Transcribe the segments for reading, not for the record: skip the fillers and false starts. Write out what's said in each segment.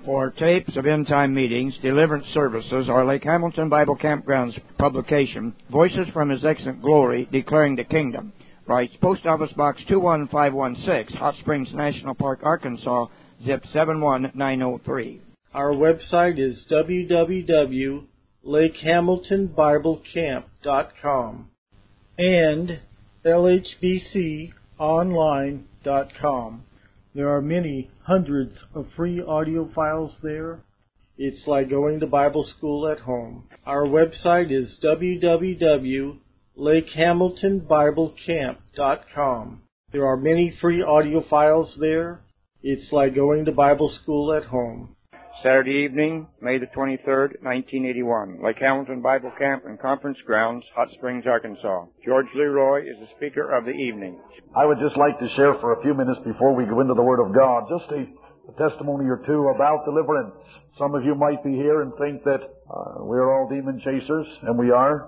For tapes of end-time meetings, deliverance services, or Lake Hamilton Bible Campground's publication, Voices from His Excellent Glory, Declaring the Kingdom, writes Post Office Box 21516, Hot Springs National Park, Arkansas, zip 71903. Our website is www.lakehamiltonbiblecamp.com and lhbconline.com. There are many hundreds of free audio files there. It's like going to Bible school at home. Our website is www.lakehamiltonbiblecamp.com. There are many free audio files there. It's like going to Bible school at home. Saturday evening, May the 23rd, 1981, Lake Hamilton Bible Camp and Conference Grounds, Hot Springs, Arkansas. George Leroy is the speaker of the evening. I would just like to share for a few minutes before we go into the Word of God, just a testimony or two about deliverance. Some of you might be here and think that we're all demon chasers, and we are.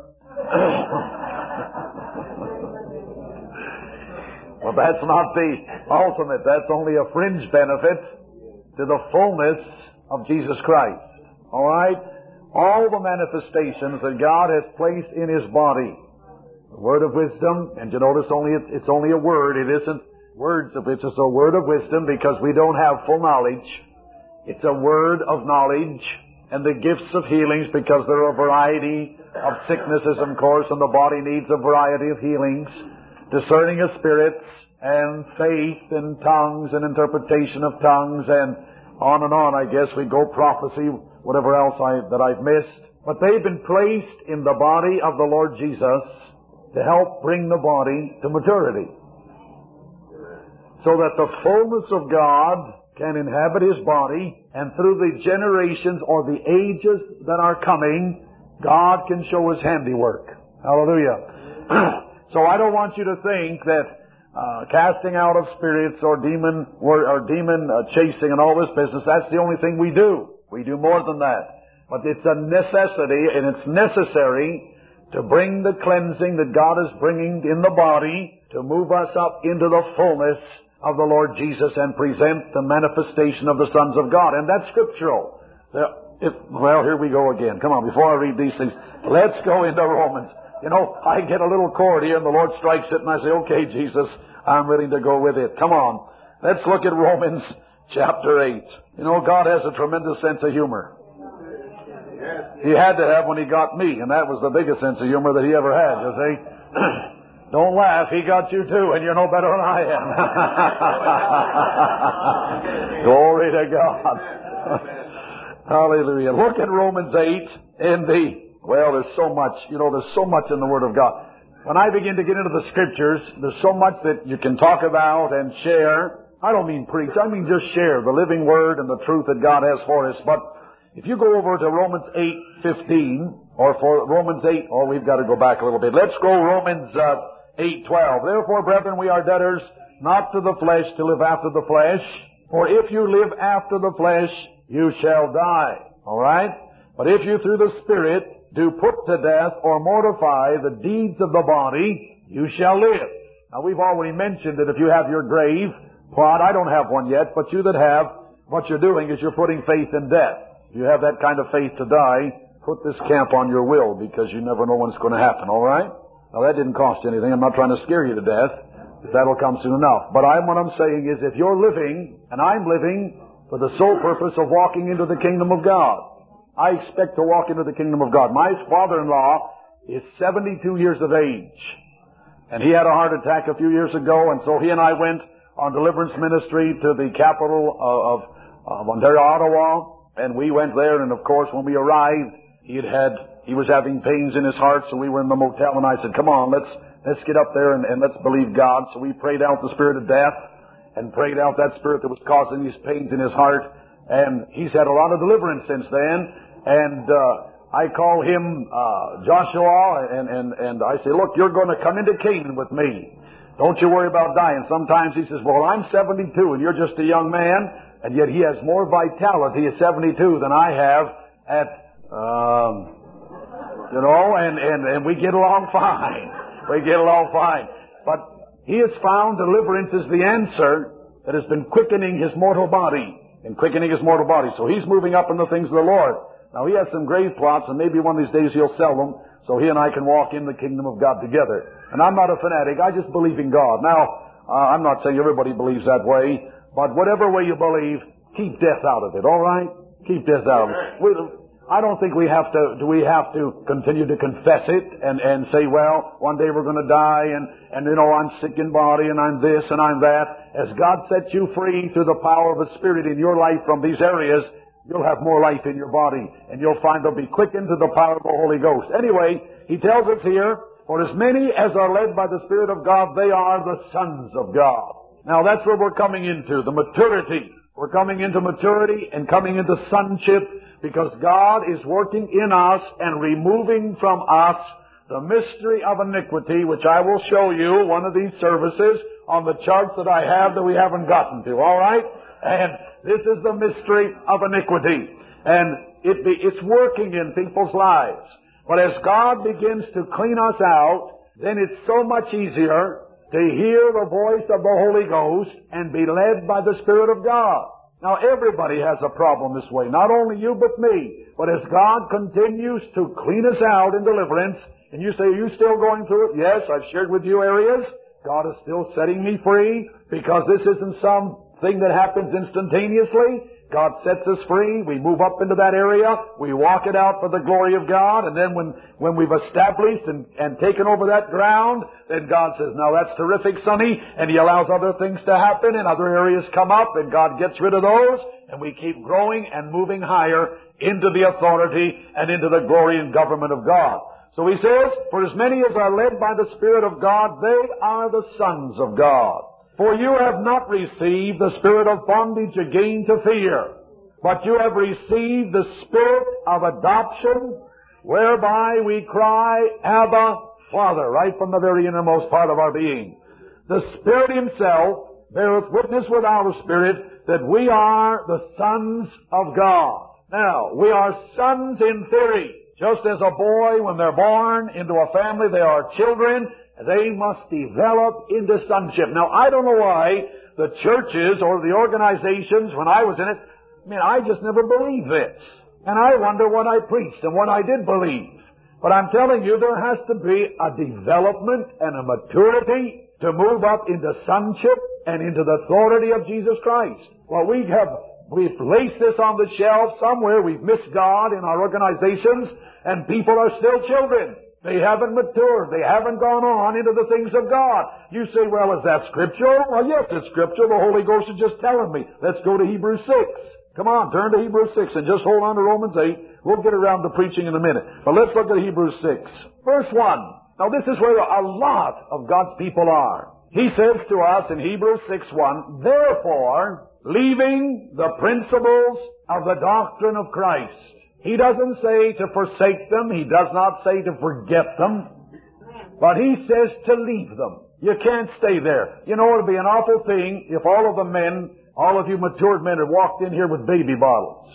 Well, that's not the ultimate. That's only a fringe benefit to the fullness of Jesus Christ. All right? All the manifestations that God has placed in His body. The word of wisdom, and you notice it's only a word. It isn't words of it. It's a word of wisdom because we don't have full knowledge. It's a word of knowledge. And the gifts of healings because there are a variety of sicknesses, of course, and the body needs a variety of healings. Discerning of spirits, and faith, and tongues, and interpretation of tongues, and on, I guess we go, prophecy, whatever else that I've missed. But they've been placed in the body of the Lord Jesus to help bring the body to maturity. So that the fullness of God can inhabit His body, and through the generations or the ages that are coming, God can show His handiwork. Hallelujah. So I don't want you to think that casting out of spirits or demon chasing and all this business, that's the only thing we do. We do more than that. But it's a necessity, and it's necessary to bring the cleansing that God is bringing in the body to move us up into the fullness of the Lord Jesus and present the manifestation of the sons of God. And that's scriptural. Well, here we go again. Come on, before I read these things, let's go into Romans. You know, I get a little chord here and the Lord strikes it and I say, okay, Jesus, I'm willing to go with it. Come on. Let's look at Romans chapter 8. You know, God has a tremendous sense of humor. He had to have when He got me, and that was the biggest sense of humor that He ever had, you see. Don't laugh, He got you too, and you're no better than I am. Glory to God. Hallelujah. Look at Romans 8 well, there's so much, there's so much in the Word of God. When I begin to get into the Scriptures, there's so much that you can talk about and share. I don't mean preach, I mean just share the living Word and the truth that God has for us. But if you go over to Romans 8:15, or for Romans 8, we've got to go back a little bit. Let's go Romans 8:12. Therefore, brethren, we are debtors not to the flesh to live after the flesh. For if you live after the flesh, you shall die. All right? But if you through the Spirit do put to death or mortify the deeds of the body, you shall live. Now, we've already mentioned that if you have your grave plot, I don't have one yet, but you that have, what you're doing is you're putting faith in death. If you have that kind of faith to die, put this camp on your will because you never know when it's going to happen, all right? Now, that didn't cost you anything. I'm not trying to scare you to death. That'll come soon enough. But what I'm saying is if you're living, and I'm living, for the sole purpose of walking into the kingdom of God, I expect to walk into the kingdom of God. My father-in-law is 72 years of age. And he had a heart attack a few years ago, and so he and I went on deliverance ministry to the capital of Ontario, Ottawa. And we went there, and of course, when we arrived, he was having pains in his heart, so we were in the motel, and I said, come on, let's get up there and let's believe God. So we prayed out the spirit of death, and prayed out that spirit that was causing these pains in his heart. And he's had a lot of deliverance since then. And I call him Joshua, and I say, look, you're going to come into Canaan with me. Don't you worry about dying. Sometimes he says, well, I'm 72 and you're just a young man, and yet he has more vitality at 72 than I have at, and we get along fine. We get along fine. But he has found deliverance is the answer that has been quickening his mortal body. and quickening his mortal body. So he's moving up in the things of the Lord. Now he has some grave plots, and maybe one of these days he'll sell them so he and I can walk in the kingdom of God together. And I'm not a fanatic. I just believe in God. Now, I'm not saying everybody believes that way, but whatever way you believe, keep death out of it, all right? Keep death out of it. I don't think we have to continue to confess it and say, well, one day we're going to die and you know, I'm sick in body and I'm this and I'm that. As God sets you free through the power of the Spirit in your life from these areas, you'll have more life in your body and you'll find they'll be quickened to the power of the Holy Ghost. Anyway, he tells us here, for as many as are led by the Spirit of God, they are the sons of God. Now that's where we're coming into, the maturity. We're coming into maturity and coming into sonship, because God is working in us and removing from us the mystery of iniquity, which I will show you one of these services on the charts that I have that we haven't gotten to, all right? And this is the mystery of iniquity. And it's working in people's lives. But as God begins to clean us out, then it's so much easier to hear the voice of the Holy Ghost and be led by the Spirit of God. Now everybody has a problem this way, not only you but me. But as God continues to clean us out in deliverance, and you say, are you still going through it? Yes, I've shared with you areas. God is still setting me free, because this isn't something that happens instantaneously. God sets us free. We move up into that area. We walk it out for the glory of God. And then when we've established and taken over that ground, then God says, now that's terrific, sonny. And He allows other things to happen and other areas come up, and God gets rid of those. And we keep growing and moving higher into the authority and into the glory and government of God. So he says, for as many as are led by the Spirit of God, they are the sons of God. For you have not received the spirit of bondage again to fear, but you have received the Spirit of adoption, whereby we cry, Abba, Father, right from the very innermost part of our being. The Spirit Himself beareth witness with our spirit that we are the sons of God. Now, we are sons in theory. Just as a boy, when they're born into a family, they are children. They must develop into sonship. Now, I don't know why the churches or the organizations, when I was in it, I just never believed this. And I wonder what I preached and what I did believe. But I'm telling you, there has to be a development and a maturity to move up into sonship and into the authority of Jesus Christ. Well, we've placed this on the shelf somewhere. We've missed God in our organizations, and people are still children. They haven't matured. They haven't gone on into the things of God. You say, well, is that Scripture? Well, yes, it's Scripture. The Holy Ghost is just telling me. Let's go to Hebrews 6. Come on, turn to Hebrews 6 and just hold on to Romans 8. We'll get around to preaching in a minute. But let's look at Hebrews 6. Verse 1. Now, this is where a lot of God's people are. He says to us in Hebrews 6:1, therefore, leaving the principles of the doctrine of Christ. He doesn't say to forsake them. He does not say to forget them. But He says to leave them. You can't stay there. You know, it would be an awful thing if all of the men, all of you matured men, had walked in here with baby bottles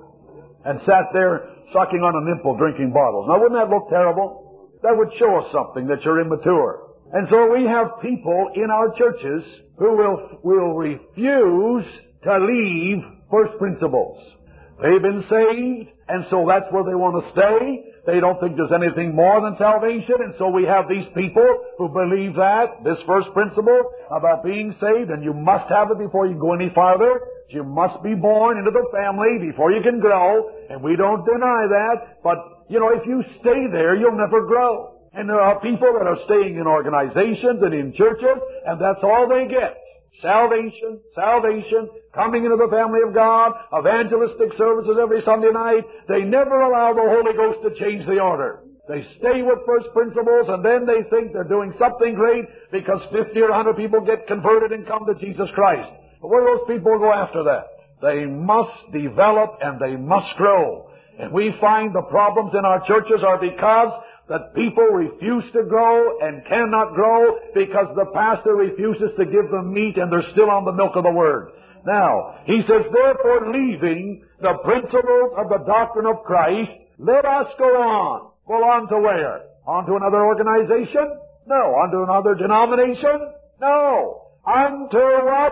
and sat there sucking on a nipple drinking bottles. Now, wouldn't that look terrible? That would show us something, that you're immature. And so we have people in our churches who will refuse to leave first principles. They've been saved, and so that's where they want to stay. They don't think there's anything more than salvation, and so we have these people who believe that, this first principle about being saved, and you must have it before you go any farther. You must be born into the family before you can grow, and we don't deny that, but, if you stay there, you'll never grow. And there are people that are staying in organizations and in churches, and that's all they get. Salvation, coming into the family of God, evangelistic services every Sunday night. They never allow the Holy Ghost to change the order. They stay with first principles, and then they think they're doing something great because 50 or 100 people get converted and come to Jesus Christ. But where do those people go after that? They must develop and they must grow. And we find the problems in our churches are because that people refuse to grow and cannot grow because the pastor refuses to give them meat and they're still on the milk of the Word. Now, he says, therefore, leaving the principles of the doctrine of Christ, let us go on. Go on to where? On to another organization? No. On to another denomination? No. Unto what?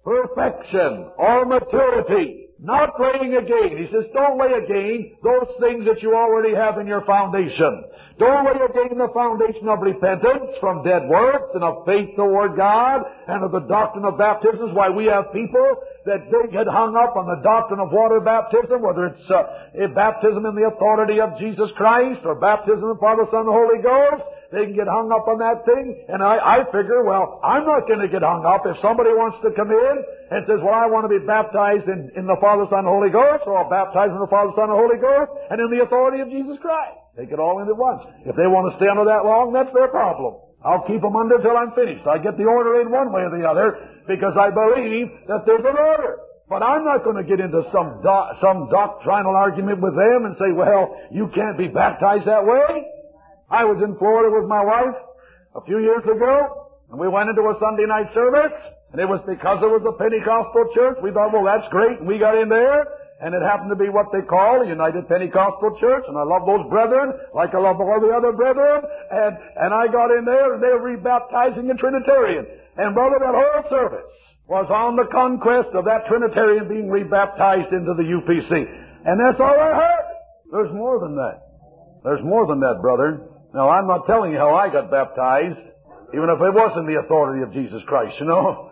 perfection or maturity. Not laying again. He says, don't lay again those things that you already have in your foundation. Don't lay again the foundation of repentance from dead works and of faith toward God and of the doctrine of baptisms. Why, we have people that they get hung up on the doctrine of water baptism, whether it's a baptism in the authority of Jesus Christ or baptism in the Father, Son, and Holy Ghost. They can get hung up on that thing. And I figure, well, I'm not going to get hung up. If somebody wants to come in and says, well, I want to be baptized in the Father, Son, and Holy Ghost, or I'll baptize in the Father, Son, and Holy Ghost, and in the authority of Jesus Christ. Take it all in at once. If they want to stay under that long, that's their problem. I'll keep them under till I'm finished. I get the order in one way or the other because I believe that there's an order. But I'm not going to get into some doctrinal argument with them and say, well, you can't be baptized that way. I was in Florida with my wife a few years ago, and we went into a Sunday night service, and it was because it was a Pentecostal church. We thought, well, that's great, and we got in there, and it happened to be what they call a United Pentecostal Church, and I love those brethren, like I love all the other brethren, and I got in there, and they were rebaptizing a Trinitarian. And brother, that whole service was on the conquest of that Trinitarian being rebaptized into the UPC. And that's all I heard. There's more than that. There's more than that, brother. Now, I'm not telling you how I got baptized, even if it wasn't the authority of Jesus Christ, you know.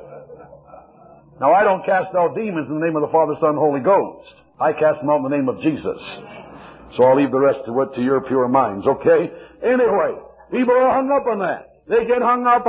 Now, I don't cast out demons in the name of the Father, Son, and Holy Ghost. I cast them out in the name of Jesus. So I'll leave the rest of it to your pure minds, okay? Anyway, people are hung up on that. They get hung up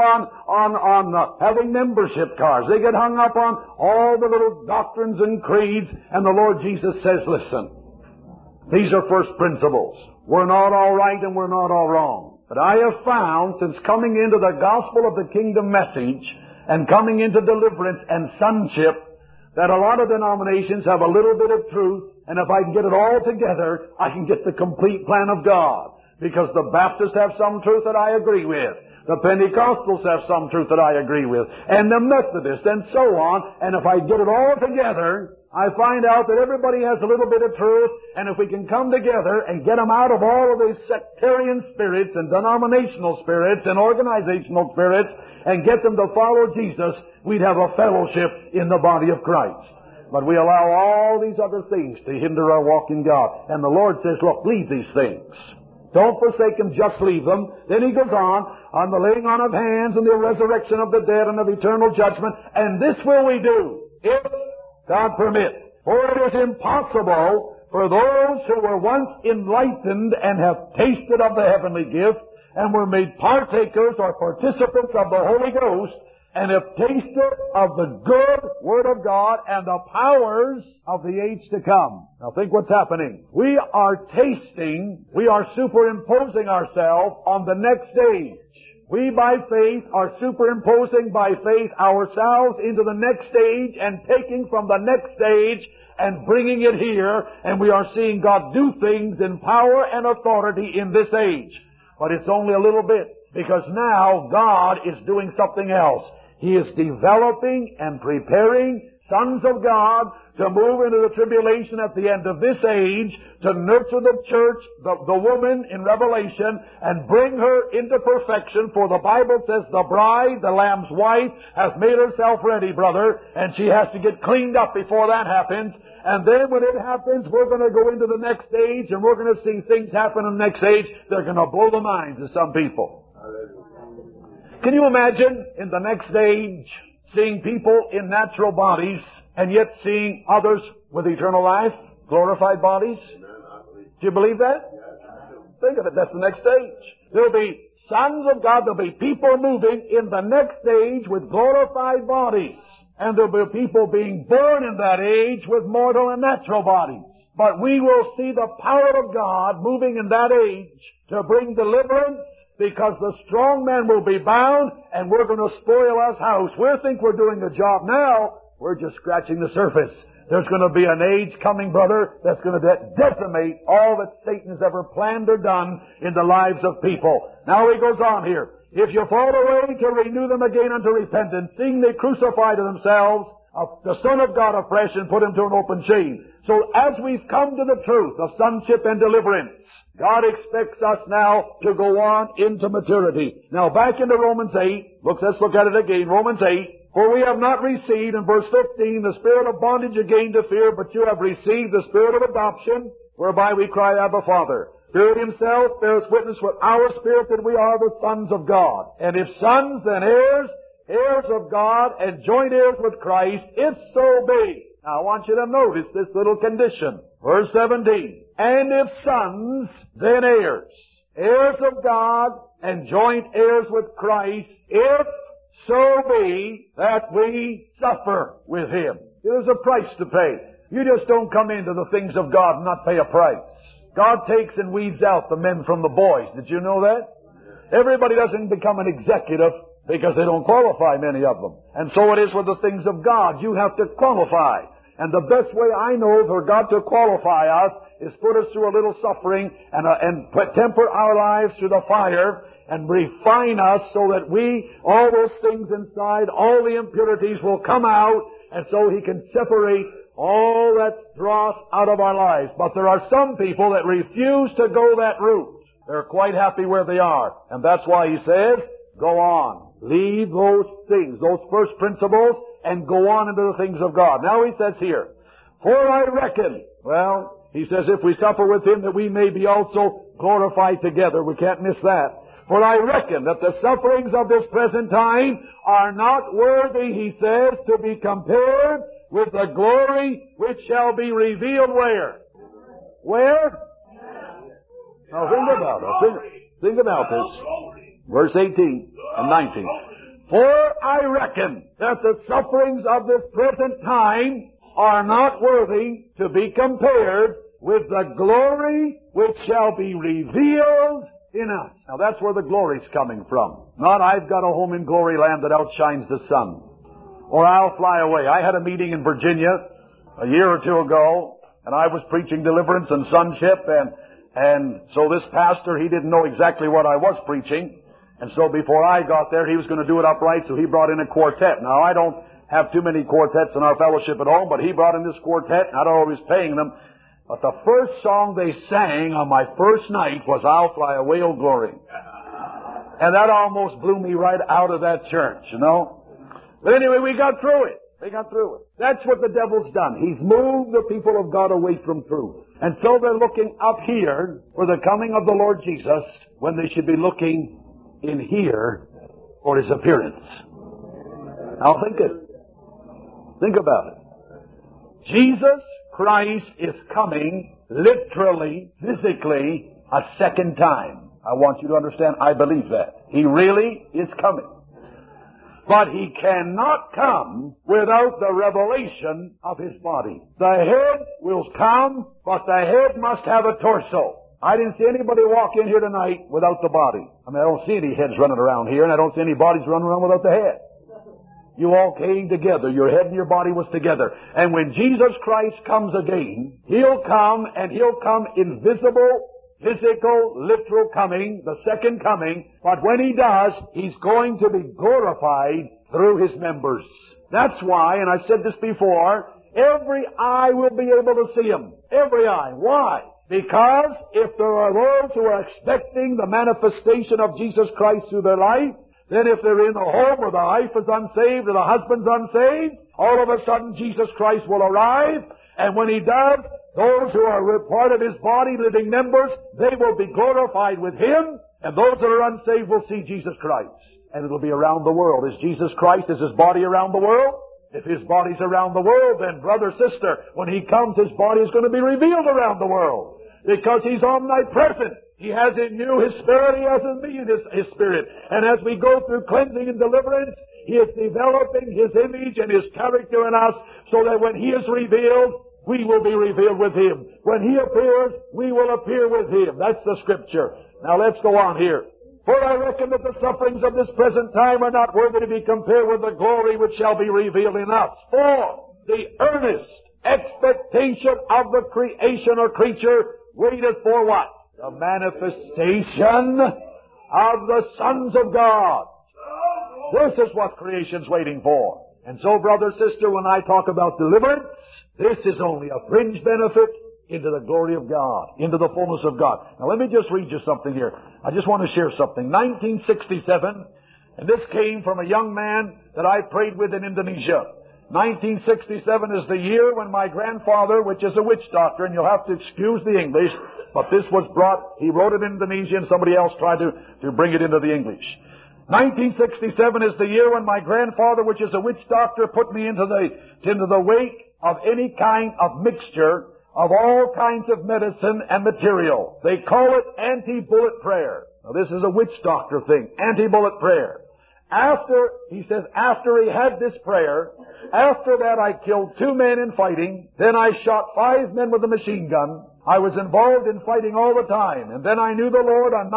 on having membership cards. They get hung up on all the little doctrines and creeds, and the Lord Jesus says, listen, these are first principles. We're not all right and we're not all wrong. But I have found, since coming into the gospel of the kingdom message and coming into deliverance and sonship, that a lot of denominations have a little bit of truth, and if I can get it all together, I can get the complete plan of God. Because the Baptists have some truth that I agree with. The Pentecostals have some truth that I agree with. And the Methodists and so on. And if I get it all together, I find out that everybody has a little bit of truth, and if we can come together and get them out of all of these sectarian spirits and denominational spirits and organizational spirits and get them to follow Jesus, we'd have a fellowship in the body of Christ. But we allow all these other things to hinder our walk in God. And the Lord says, look, leave these things. Don't forsake them, just leave them. Then He goes on the laying on of hands and the resurrection of the dead and of eternal judgment. And this will we do, if God permit. For it is impossible for those who were once enlightened and have tasted of the heavenly gift and were made partakers or participants of the Holy Ghost and have tasted of the good Word of God and the powers of the age to come. Now think what's happening. We are tasting, we are superimposing ourselves on the next stage. We, by faith, are superimposing by faith ourselves into the next stage and taking from the next stage and bringing it here, and we are seeing God do things in power and authority in this age. But it's only a little bit, because now God is doing something else. He is developing and preparing sons of God to move into the tribulation at the end of this age, to nurture the church, the woman in Revelation, and bring her into perfection. For the Bible says the bride, the Lamb's wife, has made herself ready, brother, and she has to get cleaned up before that happens. And then when it happens, we're going to go into the next stage, and we're going to see things happen in the next age. They're going to blow the minds of some people. Can you imagine in the next age seeing people in natural bodies and yet seeing others with eternal life, glorified bodies? Do you believe that? Think of it. That's the next stage. There'll be sons of God. There'll be people moving in the next age with glorified bodies. And there'll be people being born in that age with mortal and natural bodies. But we will see the power of God moving in that age to bring deliverance, because the strong man will be bound, and we're going to spoil His house. We think we're doing the job now. We're just scratching the surface. There's going to be an age coming, brother, that's going to decimate all that Satan has ever planned or done in the lives of people. Now he goes on here. If you fall away, to renew them again unto repentance, seeing they crucify to themselves the Son of God afresh and put Him to an open shame. So as we've come to the truth of sonship and deliverance, God expects us now to go on into maturity. Now back into Romans 8. Let's look at it again. Romans 8. For we have not received, in verse 15, the spirit of bondage again to fear, but you have received the spirit of adoption, whereby we cry, Abba, Father. Spirit Himself bears witness with our spirit that we are the sons of God. And if sons, then heirs, heirs of God, and joint heirs with Christ, if so be. Now I want you to notice this little condition. Verse 17. And if sons, then heirs. Heirs of God, and joint heirs with Christ, if so be that we suffer with Him. There's a price to pay. You just don't come into the things of God and not pay a price. God takes and weeds out the men from the boys. Did you know that? Everybody doesn't become an executive because they don't qualify, many of them. And so it is with the things of God. You have to qualify. And the best way I know for God to qualify us is put us through a little suffering and temper our lives through the fire and refine us so that all those things inside, all the impurities will come out, and so He can separate all that dross out of our lives. But there are some people that refuse to go that route. They're quite happy where they are. And that's why He says, go on. Leave those things, those first principles, and go on into the things of God. Now He says here, for I reckon, well, He says, if we suffer with Him, that we may be also glorified together. We can't miss that. For I reckon that the sufferings of this present time are not worthy, He says, to be compared with the glory which shall be revealed where? Where? Now think about it. Think about this. Verse 18 and 19. For I reckon that the sufferings of this present time are not worthy to be compared with the glory which shall be revealed in us. Now that's where the glory's coming from. Not I've got a home in glory land that outshines the sun. Or I'll fly away. I had a meeting in Virginia a year or two ago, and I was preaching deliverance and sonship, and so this pastor, he didn't know exactly what I was preaching, and so before I got there, he was going to do it upright, so he brought in a quartet. Now I don't have too many quartets in our fellowship at home, but he brought in this quartet, and I don't know if he was paying them. But the first song they sang on my first night was I'll Fly Away, O Glory. And that almost blew me right out of that church, you know. But anyway, we got through it. That's what the devil's done. He's moved the people of God away from truth. And so they're looking up here for the coming of the Lord Jesus when they should be looking in here for His appearance. Now think about it. Jesus Christ is coming literally, physically, a second time. I want you to understand, I believe that. He really is coming. But He cannot come without the revelation of His body. The head will come, but the head must have a torso. I didn't see anybody walk in here tonight without the body. I mean, I don't see any heads running around here, and I don't see any bodies running around without the head. You all came together. Your head and your body was together. And when Jesus Christ comes again, He'll come, and He'll come invisible, physical, literal coming, the second coming. But when He does, He's going to be glorified through His members. That's why, and I've said this before, every eye will be able to see Him. Every eye. Why? Because if there are those who are expecting the manifestation of Jesus Christ through their life, then if they're in the home where the wife is unsaved or the husband's unsaved, all of a sudden Jesus Christ will arrive, and when He does, those who are part of His body, living members, they will be glorified with Him, and those that are unsaved will see Jesus Christ. And it'll be around the world. Is Jesus Christ, is His body around the world? If His body's around the world, then brother, sister, when He comes, His body is going to be revealed around the world. Because He's omnipresent. He has in you His Spirit, He has in me His Spirit. And as we go through cleansing and deliverance, He is developing His image and His character in us so that when He is revealed, we will be revealed with Him. When He appears, we will appear with Him. That's the Scripture. Now let's go on here. For I reckon that the sufferings of this present time are not worthy to be compared with the glory which shall be revealed in us. For the earnest expectation of the creation or creature waiteth for what? The manifestation of the sons of God. This is what creation's waiting for. And so, brother, sister, when I talk about deliverance, this is only a fringe benefit into the glory of God, into the fullness of God. Now let me just read you something here. I just want to share something. 1967, And this came from a young man that I prayed with in Indonesia. 1967 is the year when my grandfather, which is a witch doctor, and you'll have to excuse the English, but this was brought, he wrote it in Indonesian, somebody else tried to bring it into the English. 1967 is the year when my grandfather, which is a witch doctor, put me into the wake of any kind of mixture of all kinds of medicine and material. They call it anti-bullet prayer. Now this is a witch doctor thing, anti-bullet prayer. He says, after he had this prayer, after that I killed 2 men in fighting, then I shot 5 men with a machine gun. I was involved in fighting all the time, and then I knew the Lord on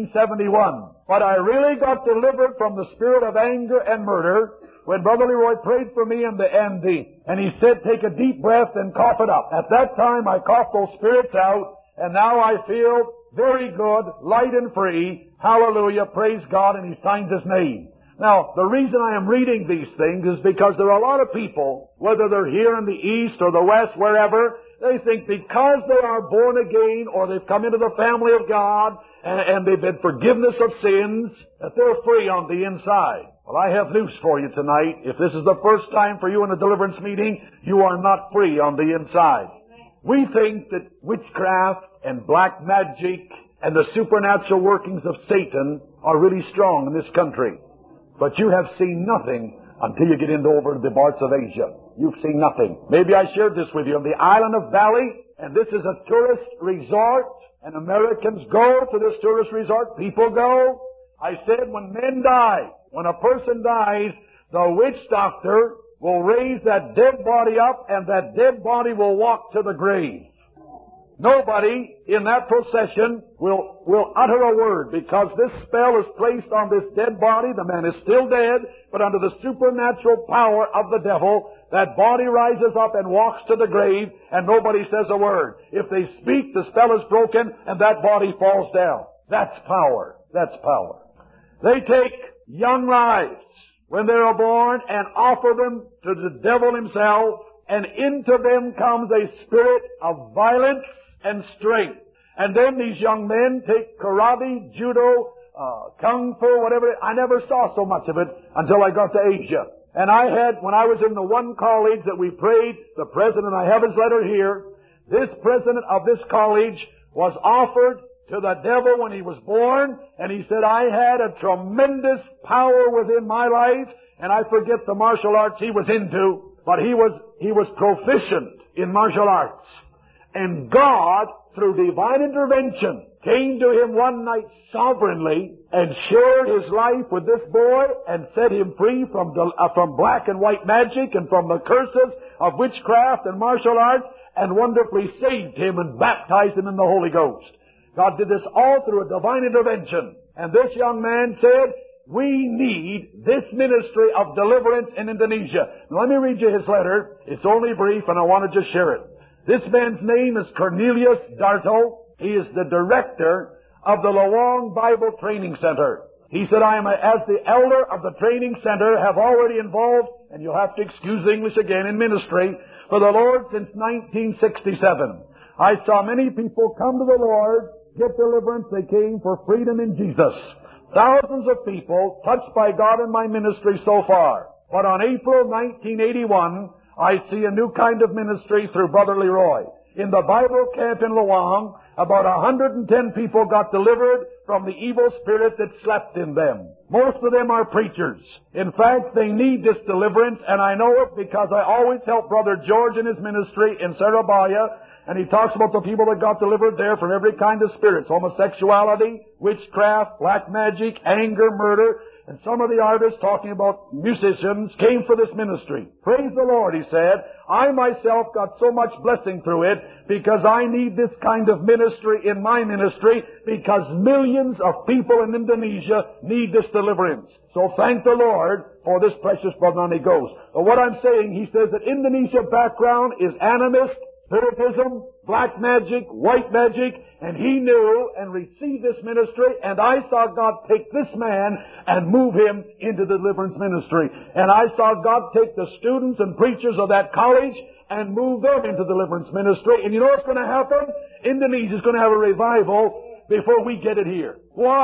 1971. But I really got delivered from the spirit of anger and murder when Brother Leroy prayed for me and he said, take a deep breath and cough it up. At that time I coughed those spirits out, and now I feel very good, light and free. Hallelujah, praise God, and he signs his name. Now, the reason I am reading these things is because there are a lot of people, whether they're here in the East or the West, wherever, they think because they are born again or they've come into the family of God and they've been forgiveness of sins, that they're free on the inside. Well, I have news for you tonight. If this is the first time for you in a deliverance meeting, you are not free on the inside. We think that witchcraft and black magic and the supernatural workings of Satan are really strong in this country. But you have seen nothing until you get over the parts of Asia. You've seen nothing. Maybe I shared this with you. On the island of Bali, and this is a tourist resort, and Americans go to this tourist resort. People go. I said when men die, when a person dies, the witch doctor will raise that dead body up, and that dead body will walk to the grave. Nobody in that procession will utter a word, because this spell is placed on this dead body. The man is still dead, but under the supernatural power of the devil, that body rises up and walks to the grave, and nobody says a word. If they speak, the spell is broken, and that body falls down. That's power. That's power. They take young lives when they are born and offer them to the devil himself, and into them comes a spirit of violence and strength. And then these young men take karate, judo, kung fu, whatever. I never saw so much of it until I got to Asia. And when I was in the one college that we prayed, the president, I have his letter here, this president of this college was offered to the devil when he was born, and he said, I had a tremendous power within my life, and I forget the martial arts he was into, but he was proficient in martial arts. And God, through divine intervention, came to him one night sovereignly and shared his life with this boy and set him free from black and white magic and from the curses of witchcraft and martial arts, and wonderfully saved him and baptized him in the Holy Ghost. God did this all through a divine intervention. And this young man said, we need this ministry of deliverance in Indonesia. Now let me read you his letter. It's only brief, and I want to just share it. This man's name is Cornelius Darto. He is the director of the Lawang Bible Training Center. He said, I am, as the elder of the training center, have already involved, and you'll have to excuse the English again, in ministry for the Lord since 1967. I saw many people come to the Lord, get deliverance. They came for freedom in Jesus. Thousands of people touched by God in my ministry so far. But on April 1981, I see a new kind of ministry through Brother Leroy. In the Bible camp in Lawang, about 110 people got delivered from the evil spirit that slept in them. Most of them are preachers. In fact, they need this deliverance, and I know it because I always help Brother George in his ministry in Surabaya, and he talks about the people that got delivered there from every kind of spirits: homosexuality, witchcraft, black magic, anger, murder. And some of the artists, talking about musicians, came for this ministry. Praise the Lord, he said. I myself got so much blessing through it because I need this kind of ministry in my ministry, because millions of people in Indonesia need this deliverance. So thank the Lord for this precious brother, and he goes. But what I'm saying, he says that Indonesia background is animist, spiritism, black magic, white magic, and he knew and received this ministry, and I saw God take this man and move him into the deliverance ministry. And I saw God take the students and preachers of that college and move them into deliverance ministry. And you know what's going to happen? Indonesia's going to have a revival before we get it here. Why?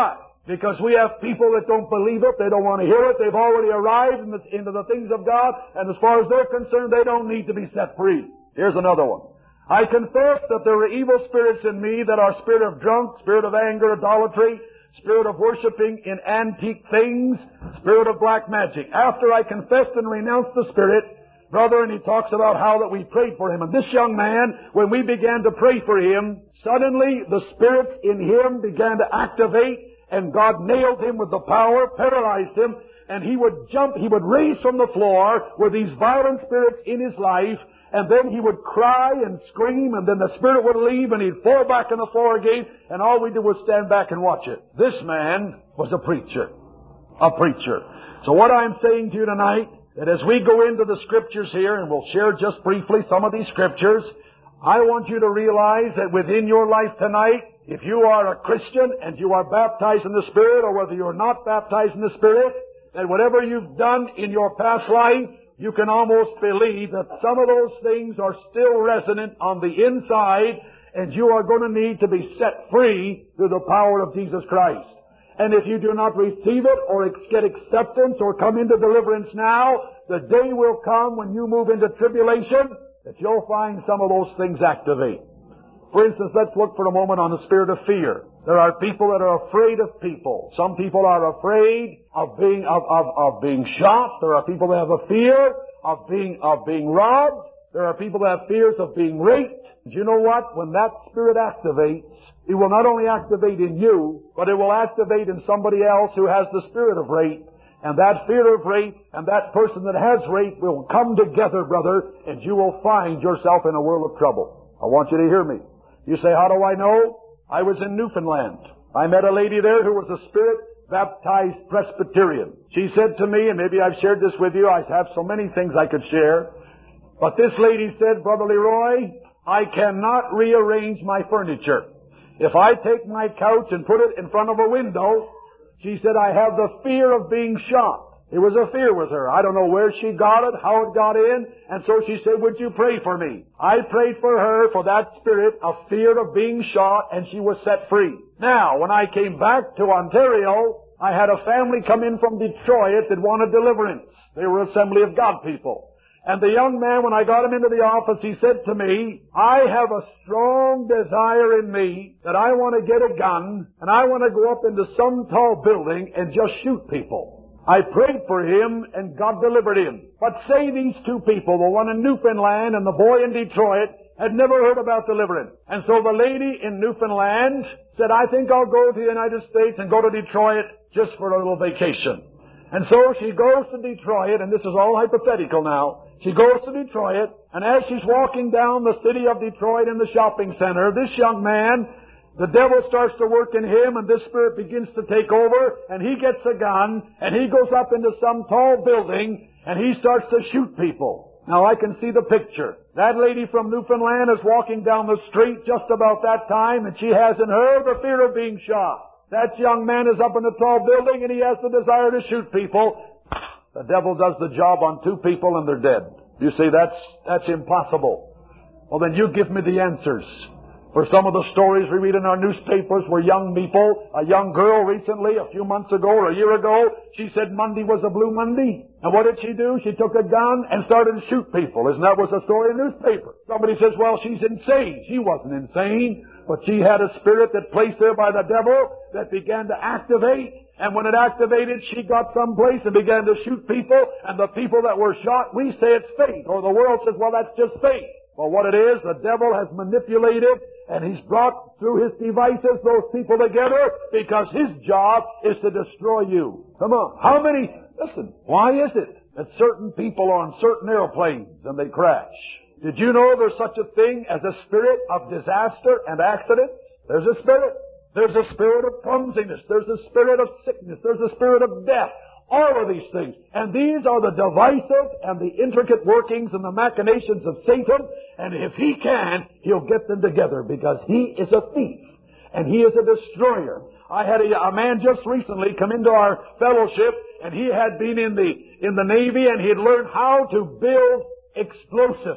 Because we have people that don't believe it, they don't want to hear it, they've already arrived into the things of God, and as far as they're concerned, they don't need to be set free. Here's another one. I confess that there are evil spirits in me that are spirit of drunk, spirit of anger, idolatry, spirit of worshiping in antique things, spirit of black magic. After I confessed and renounced the spirit, brother, and he talks about how that we prayed for him. And this young man, when we began to pray for him, suddenly the spirits in him began to activate, and God nailed him with the power, paralyzed him, and he would jump, he would raise from the floor with these violent spirits in his life, and then he would cry and scream, and then the spirit would leave, and he'd fall back on the floor again, and all we did was stand back and watch it. This man was a preacher. A preacher. So what I'm saying to you tonight, that as we go into the Scriptures here, and we'll share just briefly some of these Scriptures, I want you to realize that within your life tonight, if you are a Christian and you are baptized in the Spirit, or whether you're not baptized in the Spirit, that whatever you've done in your past life, you can almost believe that some of those things are still resonant on the inside, and you are going to need to be set free through the power of Jesus Christ. And if you do not receive it or get acceptance or come into deliverance now, the day will come when you move into tribulation that you'll find some of those things activate. For instance, let's look for a moment on the spirit of fear. There are people that are afraid of people. Some people are afraid of being shot. There are people that have a fear of being robbed. There are people that have fears of being raped. Do you know what? When that spirit activates, it will not only activate in you, but it will activate in somebody else who has the spirit of rape. And that fear of rape and that person that has rape will come together, brother, and you will find yourself in a world of trouble. I want you to hear me. You say, how do I know? I was in Newfoundland. I met a lady there who was a Spirit-baptized Presbyterian. She said to me, and maybe I've shared this with you, I have so many things I could share, but this lady said, Brother Leroy, I cannot rearrange my furniture. If I take my couch and put it in front of a window, she said, I have the fear of being shot. It was a fear with her. I don't know where she got it, how it got in, and so she said, would you pray for me? I prayed for her for that spirit of fear of being shot, and she was set free. Now, when I came back to Ontario, I had a family come in from Detroit that wanted deliverance. They were Assembly of God people. And the young man, when I got him into the office, he said to me, I have a strong desire in me that I want to get a gun, and I want to go up into some tall building and just shoot people. I prayed for him, and God delivered him. But say these two people, the one in Newfoundland and the boy in Detroit, had never heard about deliverance. And so the lady in Newfoundland said, I think I'll go to the United States and go to Detroit just for a little vacation. And so she goes to Detroit, and this is all hypothetical now. She goes to Detroit, and as she's walking down the city of Detroit in the shopping center, this young man, the devil starts to work in him, and this spirit begins to take over, and he gets a gun, and he goes up into some tall building, and he starts to shoot people. Now I can see the picture. That lady from Newfoundland is walking down the street just about that time, and she has in her the fear of being shot. That young man is up in a tall building, and he has the desire to shoot people. The devil does the job on two people, and they're dead. You see, that's impossible. Well, then you give me the answers. For some of the stories we read in our newspapers were young people, a young girl recently, a few months ago or a year ago, she said Monday was a blue Monday. And what did she do? She took a gun and started to shoot people. Isn't that was a story in the newspaper? Somebody says, well, she's insane. She wasn't insane, but she had a spirit that placed there by the devil that began to activate. And when it activated, she got someplace and began to shoot people. And the people that were shot, we say it's faith. Or the world says, well, that's just faith. Well, what it is, the devil has manipulated, and he's brought through his devices those people together because his job is to destroy you. Come on. Listen, why is it that certain people are on certain airplanes and they crash? Did you know there's such a thing as a spirit of disaster and accident? There's a spirit. There's a spirit of clumsiness. There's a spirit of sickness. There's a spirit of death. All of these things. And these are the divisive and the intricate workings and the machinations of Satan. And if he can, he'll get them together because he is a thief. And he is a destroyer. I had a man just recently come into our fellowship, and he had been in the Navy, and he had learned how to build explosives.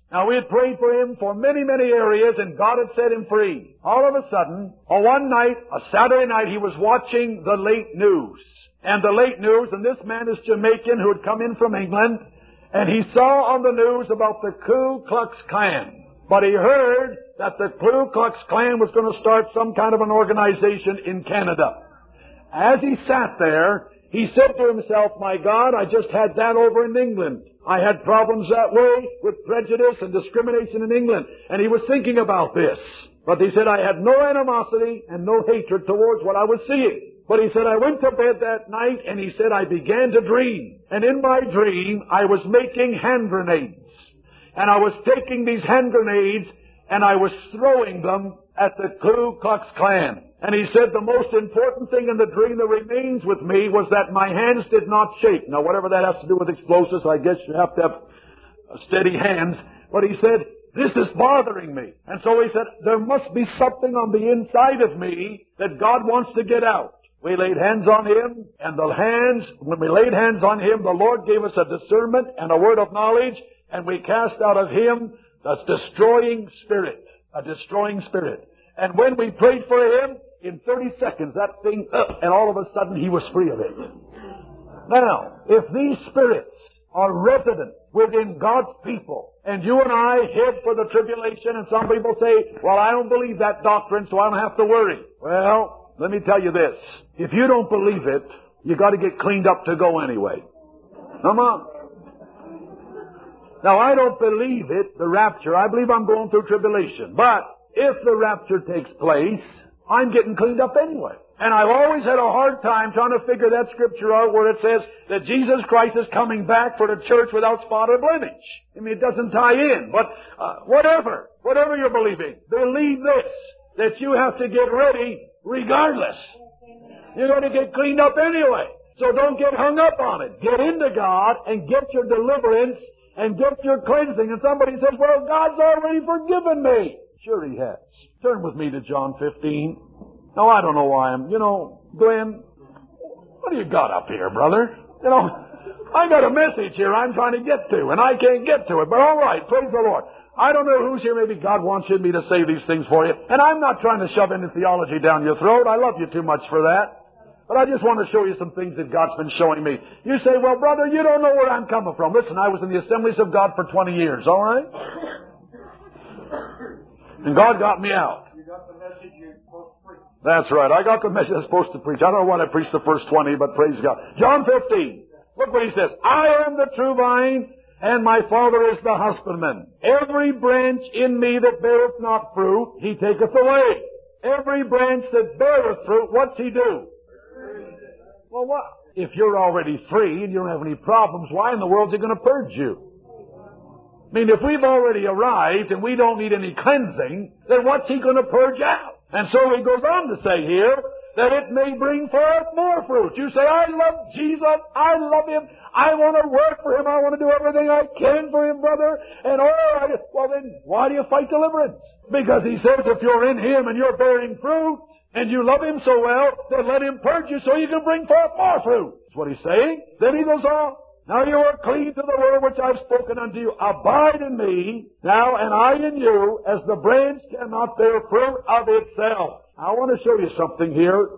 Now, we had prayed for him for many, many areas, and God had set him free. All of a sudden, on one night, a Saturday night, he was watching the late news. And the late news, and this man is Jamaican who had come in from England, and he saw on the news about the Ku Klux Klan. But he heard that the Ku Klux Klan was going to start some kind of an organization in Canada. As he sat there, he said to himself, my God, I just had that over in England. I had problems that way with prejudice and discrimination in England. And he was thinking about this. But he said, I had no animosity and no hatred towards what I was seeing. But he said, I went to bed that night, and he said, I began to dream. And in my dream, I was making hand grenades. And I was taking these hand grenades, and I was throwing them at the Ku Klux Klan. And he said the most important thing in the dream that remains with me was that my hands did not shake. Now, whatever that has to do with explosives, I guess you have to have steady hands. But he said, this is bothering me. And so he said, there must be something on the inside of me that God wants to get out. We laid hands on him, and when we laid hands on him, the Lord gave us a discernment and a word of knowledge, and we cast out of him the destroying spirit. A destroying spirit. And when we prayed for him, in 30 seconds, that thing, and all of a sudden he was free of it. Now, if these spirits are resident within God's people, and you and I head for the tribulation, and some people say, well, I don't believe that doctrine, so I don't have to worry. Well, let me tell you this. If you don't believe it, you got to get cleaned up to go anyway. Come on. Now, I don't believe it, the rapture. I believe I'm going through tribulation. But if the rapture takes place, I'm getting cleaned up anyway. And I've always had a hard time trying to figure that scripture out where it says that Jesus Christ is coming back for the church without spot or blemish. I mean, it doesn't tie in. But whatever you're believing, believe this, that you have to get ready regardless. You're going to get cleaned up anyway. So don't get hung up on it. Get into God and get your deliverance and get your cleansing. And somebody says, well, God's already forgiven me. Sure He has. Turn with me to John 15. Now, I don't know why Glenn, what do you got up here, brother? I got a message here I'm trying to get to, and I can't get to it. But all right, praise the Lord. I don't know who's here. Maybe God wants me to say these things for you. And I'm not trying to shove any theology down your throat. I love you too much for that. But I just want to show you some things that God's been showing me. You say, well, brother, you don't know where I'm coming from. Listen, I was in the Assemblies of God for 20 years, all right? And God got me out. You got the message you're supposed to preach. That's right. I got the message I'm supposed to preach. I don't know what I preached the first 20, but praise God. John 15. Look what he says. I am the true vine, and my Father is the husbandman. Every branch in me that beareth not fruit, He taketh away. Every branch that beareth fruit, what's He do? Well, what? If you're already free and you don't have any problems, why in the world is He going to purge you? I mean, if we've already arrived and we don't need any cleansing, then what's He going to purge out? And so He goes on to say here that it may bring forth more fruit. You say, I love Jesus. I love Him. I want to work for Him. I want to do everything I can for Him, brother. And well then, why do you fight deliverance? Because He says if you're in Him and you're bearing fruit and you love Him so well, then let Him purge you so you can bring forth more fruit. That's what He's saying. Then He goes on. Now you are clean to the word which I've spoken unto you. Abide in me, now, and I in you, as the branch cannot bear fruit of itself. I want to show you something here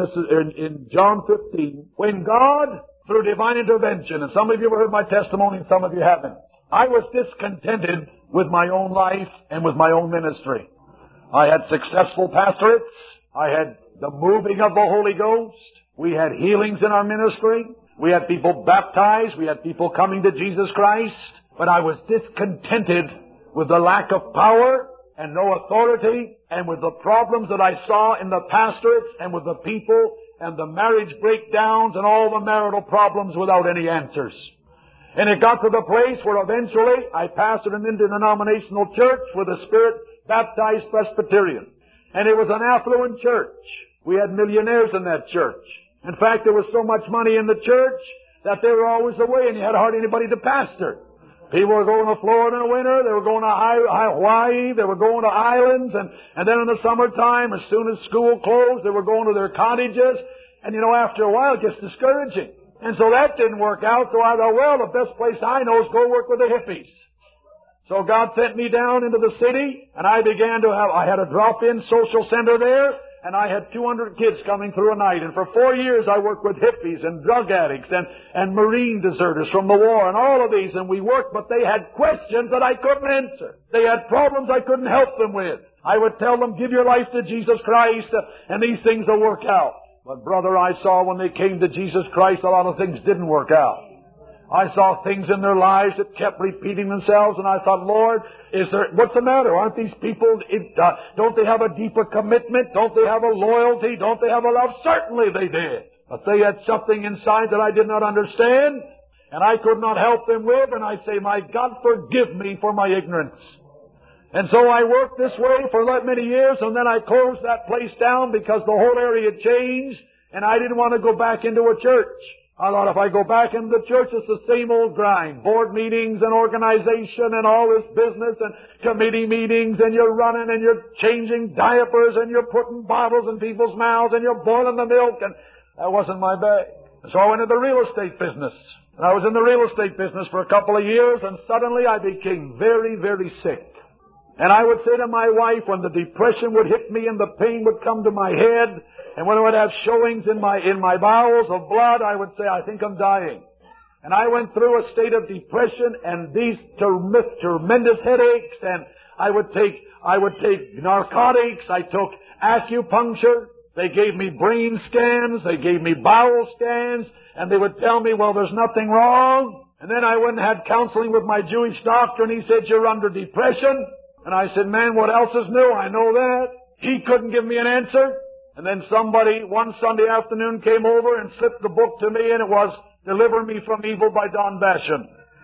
in John 15. When God, through divine intervention, and some of you have heard my testimony and some of you haven't, I was discontented with my own life and with my own ministry. I had successful pastorates. I had the moving of the Holy Ghost. We had healings in our ministry. We had people baptized. We had people coming to Jesus Christ. But I was discontented with the lack of power and no authority, and with the problems that I saw in the pastorates and with the people and the marriage breakdowns and all the marital problems without any answers. And it got to the place where eventually I pastored an interdenominational church with a Spirit-baptized Presbyterian. And it was an affluent church. We had millionaires in that church. In fact, there was so much money in the church that they were always away and you had hardly anybody to pastor. People were going to Florida in the winter, they were going to Hawaii, they were going to islands, and then in the summertime, as soon as school closed, they were going to their cottages. And after a while, it gets discouraging. And so that didn't work out, so I thought, well, the best place I know is go work with the hippies. So God sent me down into the city, and I had a drop-in social center there, and I had 200 kids coming through a night. And for 4 years I worked with hippies and drug addicts and Marine deserters from the war and all of these. And we worked, but they had questions that I couldn't answer. They had problems I couldn't help them with. I would tell them, give your life to Jesus Christ, and these things will work out. But brother, I saw when they came to Jesus Christ, a lot of things didn't work out. I saw things in their lives that kept repeating themselves, and I thought, Lord, what's the matter? Aren't these people, don't they have a deeper commitment? Don't they have a loyalty? Don't they have a love? Certainly they did. But they had something inside that I did not understand, and I could not help them with, and I'd say, my God, forgive me for my ignorance. And so I worked this way for many years, and then I closed that place down because the whole area changed, and I didn't want to go back into a church. I thought if I go back into the church, it's the same old grind. Board meetings and organization and all this business and committee meetings, and you're running and you're changing diapers and you're putting bottles in people's mouths and you're boiling the milk, and that wasn't my bag. So I went into the real estate business. And I was in the real estate business for a couple of years, and suddenly I became very, very sick. And I would say to my wife, when the depression would hit me and the pain would come to my head, and when I would have showings in my bowels of blood, I would say, I think I'm dying. And I went through a state of depression and these tremendous headaches, and I would take narcotics, I took acupuncture, they gave me brain scans, they gave me bowel scans, and they would tell me, well, there's nothing wrong. And then I went and had counseling with my Jewish doctor, and he said, you're under depression. And I said, man, what else is new? I know that. He couldn't give me an answer. And then somebody one Sunday afternoon came over and slipped the book to me, and it was Deliver Me from Evil by Don Bashan.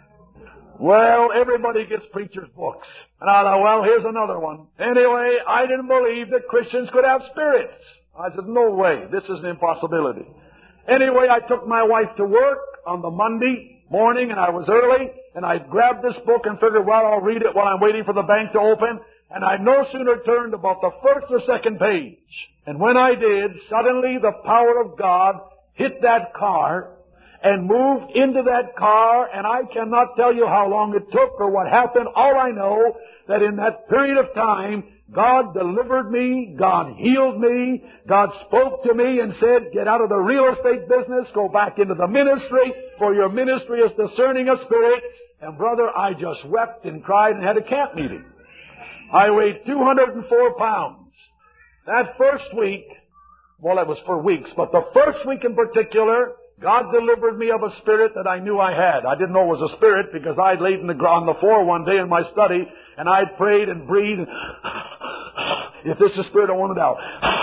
Well, everybody gets preachers' books. And I thought, well, here's another one. Anyway, I didn't believe that Christians could have spirits. I said, no way. This is an impossibility. Anyway, I took my wife to work on the Monday morning, and I was early, and I grabbed this book and figured, well, I'll read it while I'm waiting for the bank to open. And I no sooner turned about the first or second page. And when I did, suddenly the power of God hit that car and moved into that car, and I cannot tell you how long it took or what happened. All I know that in that period of time, God delivered me, God healed me, God spoke to me and said, get out of the real estate business, go back into the ministry, for your ministry is discerning of spirits. And brother, I just wept and cried and had a camp meeting. I weighed 204 pounds. That first week, well, it was for weeks, but the first week in particular, God delivered me of a spirit that I knew I had. I didn't know it was a spirit because I'd laid on the floor one day in my study, and I'd prayed and breathed. If this is spirit, I want it out.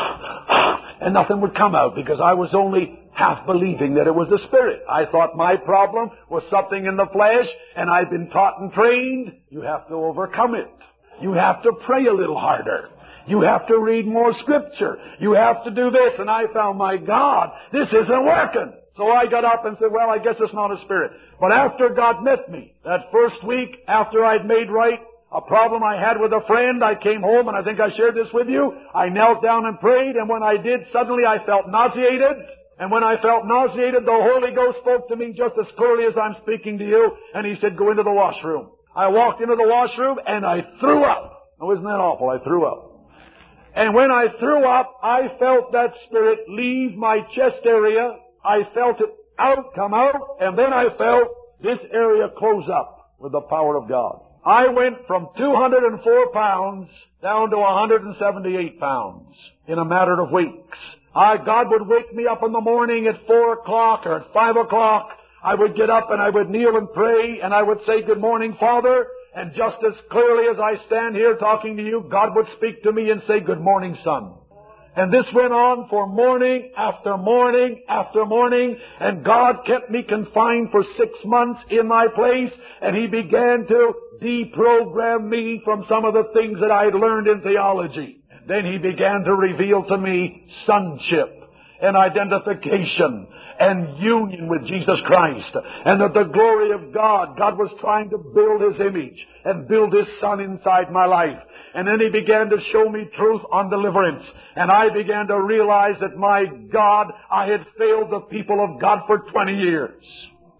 And nothing would come out because I was only half believing that it was a spirit. I thought my problem was something in the flesh, and I'd been taught and trained. You have to overcome it. You have to pray a little harder. You have to read more scripture. You have to do this. And I found, my God, this isn't working. So I got up and said, well, I guess it's not a spirit. But after God met me, that first week, after I'd made right a problem I had with a friend, I came home, and I think I shared this with you. I knelt down and prayed, and when I did, suddenly I felt nauseated. And when I felt nauseated, the Holy Ghost spoke to me just as clearly as I'm speaking to you, and He said, go into the washroom. I walked into the washroom, and I threw up. Oh, isn't that awful? I threw up. And when I threw up, I felt that spirit leave my chest area. I felt it come out, and then I felt this area close up with the power of God. I went from 204 pounds down to 178 pounds in a matter of weeks. God would wake me up in the morning at 4 o'clock or at 5 o'clock. I would get up and I would kneel and pray, and I would say, good morning, Father. And just as clearly as I stand here talking to you, God would speak to me and say, good morning, son. And this went on for morning after morning after morning, and God kept me confined for 6 months in my place, and He began to deprogram me from some of the things that I had learned in theology. Then He began to reveal to me sonship and identification and union with Jesus Christ, and that the glory of God was trying to build His image and build His Son inside my life. And then He began to show me truth on deliverance. And I began to realize that, my God, I had failed the people of God for 20 years.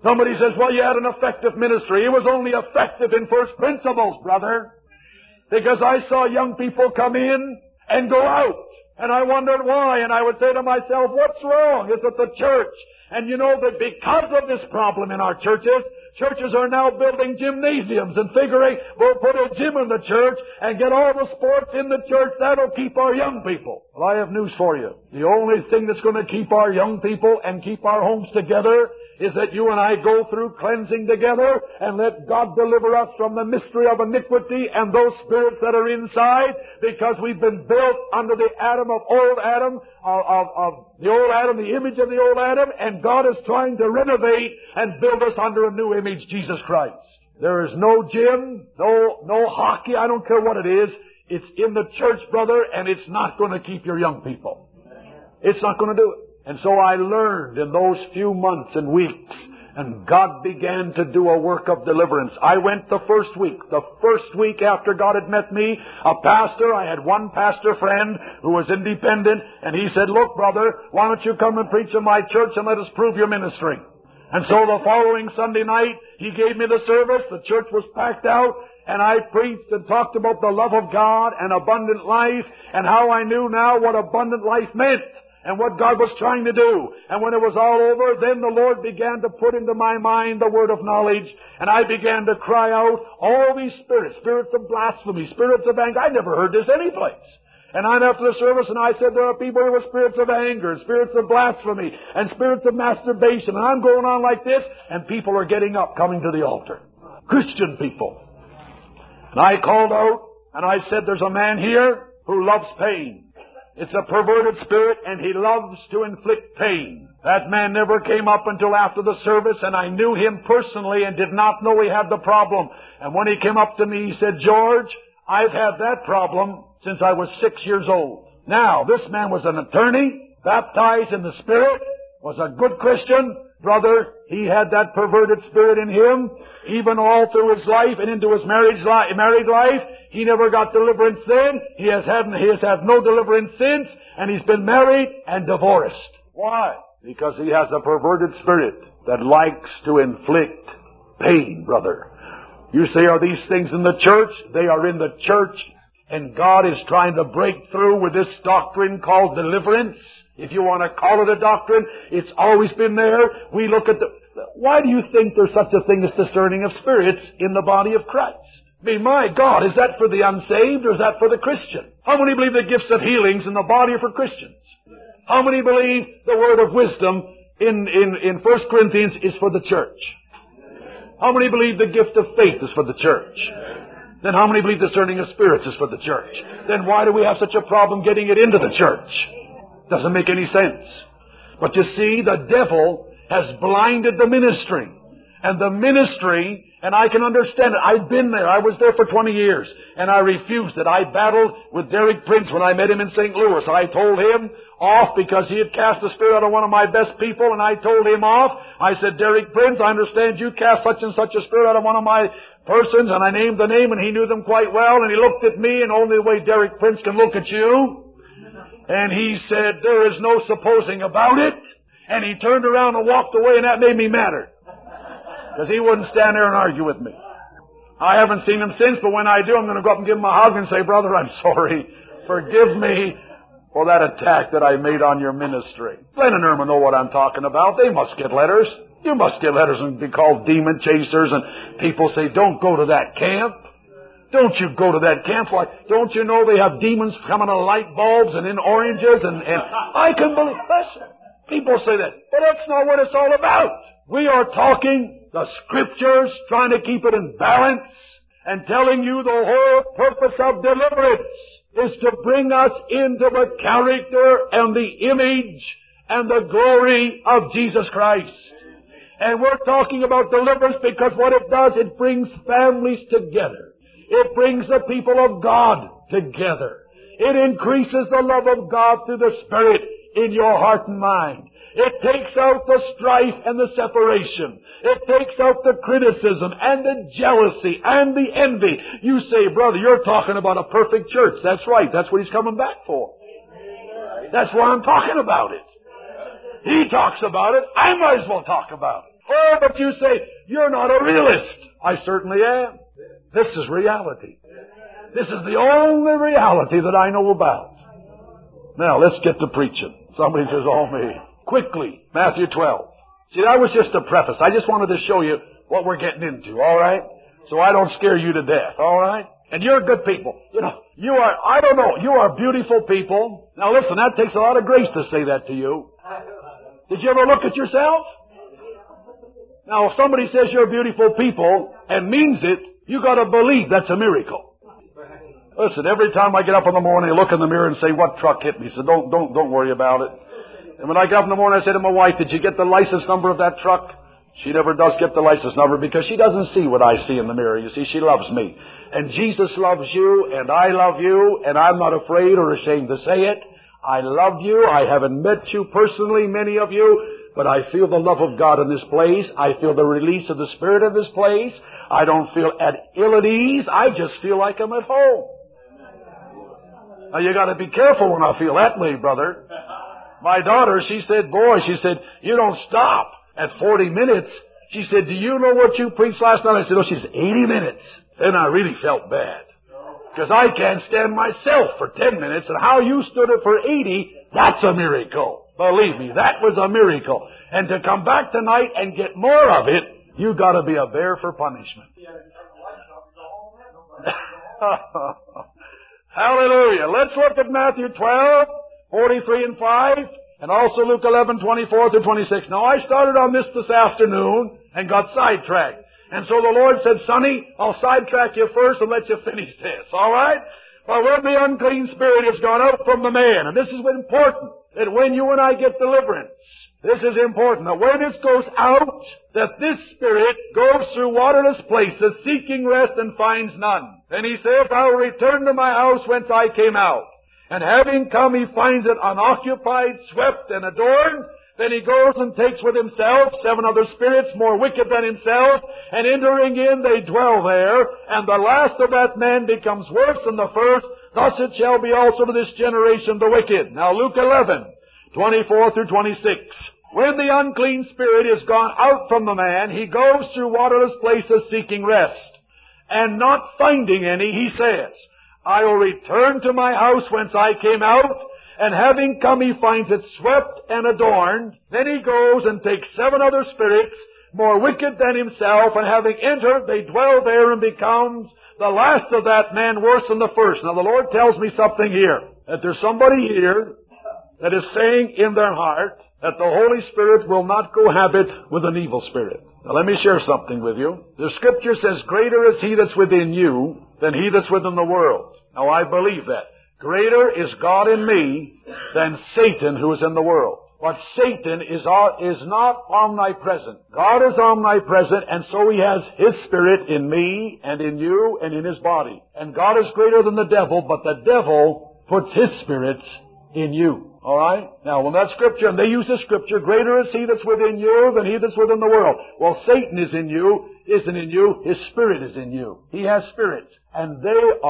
Somebody says, well, you had an effective ministry. It was only effective in first principles, brother. Because I saw young people come in and go out. And I wondered why. And I would say to myself, what's wrong? Is it the church? And you know that because of this problem in our churches, churches are now building gymnasiums and figuring we'll put a gym in the church and get all the sports in the church. That'll keep our young people. Well, I have news for you. The only thing that's going to keep our young people and keep our homes together is that you and I go through cleansing together and let God deliver us from the mystery of iniquity and those spirits that are inside, because we've been built under the Adam of old Adam, of the old Adam, the image of the old Adam, and God is trying to renovate and build us under a new image, Jesus Christ. There is no gym, no hockey, I don't care what it is. It's in the church, brother, and it's not going to keep your young people. It's not going to do it. And so I learned in those few months and weeks, and God began to do a work of deliverance. I went the first week after God had met me, a pastor, I had one pastor friend who was independent, and he said, look, brother, why don't you come and preach in my church and let us prove your ministry? And so the following Sunday night, he gave me the service, the church was packed out, and I preached and talked about the love of God and abundant life, and how I knew now what abundant life meant, and what God was trying to do. And when it was all over, then the Lord began to put into my mind the word of knowledge, and I began to cry out, all these spirits, spirits of blasphemy, spirits of anger, I never heard this anyplace. And I'm after the service, and I said, there are people here with spirits of anger, spirits of blasphemy, and spirits of masturbation, and I'm going on like this, and people are getting up, coming to the altar. Christian people. And I called out, and I said, there's a man here who loves pain. It's a perverted spirit, and he loves to inflict pain. That man never came up until after the service, and I knew him personally and did not know he had the problem. And when he came up to me, he said, George, I've had that problem since I was 6 years old. Now, this man was an attorney, baptized in the Spirit, was a good Christian. Brother, he had that perverted spirit in him, even all through his life and into his married life. He never got deliverance then. He has had no deliverance since, and he's been married and divorced. Why? Because he has a perverted spirit that likes to inflict pain, brother. You say, are these things in the church? They are in the church, and God is trying to break through with this doctrine called deliverance. If you want to call it a doctrine, it's always been there. We look at why do you think there's such a thing as discerning of spirits in the body of Christ? I mean, my God, is that for the unsaved or is that for the Christian? How many believe the gifts of healings in the body are for Christians? How many believe the word of wisdom in 1 Corinthians is for the church? How many believe the gift of faith is for the church? Then how many believe discerning of spirits is for the church? Then why do we have such a problem getting it into the church? Doesn't make any sense. But you see, the devil has blinded the ministry. And the ministry, and I can understand it. I've been there. I was there for 20 years. And I refused it. I battled with Derek Prince when I met him in St. Louis. I told him off because he had cast the spirit out of one of my best people. And I told him off. I said, Derek Prince, I understand you cast such and such a spirit out of one of my persons. And I named the name, and he knew them quite well. And he looked at me, and only the way Derek Prince can look at you. And he said, there is no supposing about it. And he turned around and walked away, and that made me madder. Because he wouldn't stand there and argue with me. I haven't seen him since, but when I do, I'm going to go up and give him a hug and say, brother, I'm sorry. Forgive me for that attack that I made on your ministry. Glenn and Irma know what I'm talking about. They must get letters. You must get letters and be called demon chasers, and people say, don't go to that camp. Don't you go to that camp. Why, don't you know they have demons coming out of light bulbs and in oranges? And I can believe. Listen, people say that. But that's not what it's all about. We are talking the Scriptures, trying to keep it in balance, and telling you the whole purpose of deliverance is to bring us into the character and the image and the glory of Jesus Christ. And we're talking about deliverance because what it does, it brings families together. It brings the people of God together. It increases the love of God through the Spirit in your heart and mind. It takes out the strife and the separation. It takes out the criticism and the jealousy and the envy. You say, brother, you're talking about a perfect church. That's right. That's what he's coming back for. That's why I'm talking about it. He talks about it. I might as well talk about it. Oh, but you say, you're not a realist. I certainly am. This is reality. This is the only reality that I know about. Now, let's get to preaching. Somebody says, oh me. Quickly, Matthew 12. See, that was just a preface. I just wanted to show you what we're getting into, all right? So I don't scare you to death, all right? And you're good people. You know, you are beautiful people. Now listen, that takes a lot of grace to say that to you. Did you ever look at yourself? Now, if somebody says you're beautiful people and means it, you got to believe that's a miracle. Listen, every time I get up in the morning, I look in the mirror and say, what truck hit me? So don't worry about it. And when I get up in the morning, I say to my wife, did you get the license number of that truck? She never does get the license number because she doesn't see what I see in the mirror. You see, she loves me. And Jesus loves you, and I love you, and I'm not afraid or ashamed to say it. I love you. I haven't met you personally, many of you, but I feel the love of God in this place. I feel the release of the Spirit in this place. I don't feel ill at ease. I just feel like I'm at home. Now, you got to be careful when I feel that way, brother. My daughter, she said, you don't stop at 40 minutes. She said, do you know what you preached last night? I said, oh, she's 80 minutes. Then I really felt bad. Because I can't stand myself for 10 minutes, and how you stood it for 80, that's a miracle. Believe me, that was a miracle. And to come back tonight and get more of it, you got to be a bear for punishment. Hallelujah. Let's look at Matthew 12, 43 and 5, and also Luke 11, 24 to 26. Now, I started on this afternoon and got sidetracked. And so the Lord said, Sonny, I'll sidetrack you first and let you finish this. All right? Well, when the unclean spirit has gone out from the man, and this is important, that when you and I get deliverance, this is important, that when this goes out, that this spirit goes through waterless places, seeking rest and finds none. Then he saith, I will return to my house whence I came out. And having come, he finds it unoccupied, swept, and adorned. Then he goes and takes with himself 7 other spirits more wicked than himself, and entering in, they dwell there, and the last of that man becomes worse than the first. Thus it shall be also to this generation the wicked. Now Luke 11, 24 through 26. When the unclean spirit is gone out from the man, he goes through waterless places seeking rest. And not finding any, he says, I will return to my house whence I came out. And having come, he finds it swept and adorned. Then he goes and takes 7 other spirits, more wicked than himself, and having entered, they dwell there, and becomes the last of that man worse than the first. Now the Lord tells me something here, that there's somebody here that is saying in their heart that the Holy Spirit will not cohabit with an evil spirit. Now let me share something with you. The Scripture says, greater is he that's within you than he that's within the world. Now I believe that. Greater is God in me than Satan who is in the world. But Satan is not omnipresent. God is omnipresent, and so he has his spirit in me and in you and in his body. And God is greater than the devil, but the devil puts his spirits in you. All right? Now, when that Scripture, and they use the Scripture, greater is he that's within you than he that's within the world. Well, Satan isn't in you, his spirit is in you. He has spirits. And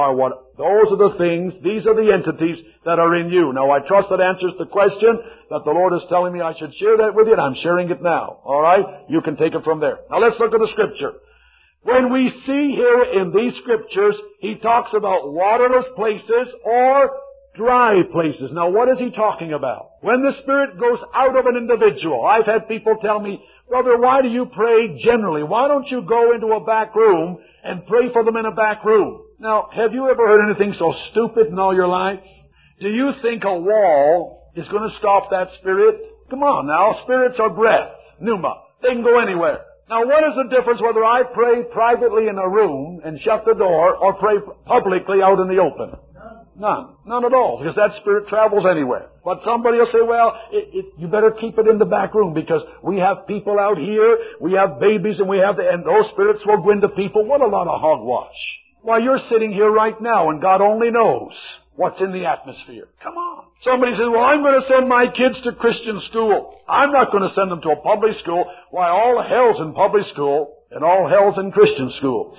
those are the things, these are the entities that are in you. Now, I trust that answers the question that the Lord is telling me I should share that with you, and I'm sharing it now. All right? You can take it from there. Now, let's look at the Scripture. When we see here in these Scriptures, he talks about waterless places or dry places. Now, what is he talking about? When the Spirit goes out of an individual, I've had people tell me, Brother, why do you pray generally? Why don't you go into a back room and pray for them in a back room? Now, have you ever heard anything so stupid in all your life? Do you think a wall is going to stop that spirit? Come on now, spirits are breath, pneuma. They can go anywhere. Now, what is the difference whether I pray privately in a room and shut the door or pray publicly out in the open? None. None at all, because that spirit travels anywhere. But somebody will say, well, you better keep it in the back room because we have people out here, we have babies, and those spirits will go into people. What a lot of hogwash. Why, you're sitting here right now, and God only knows what's in the atmosphere. Come on. Somebody says, well, I'm going to send my kids to Christian school. I'm not going to send them to a public school. Why, all hell's in public school, and all hell's in Christian schools.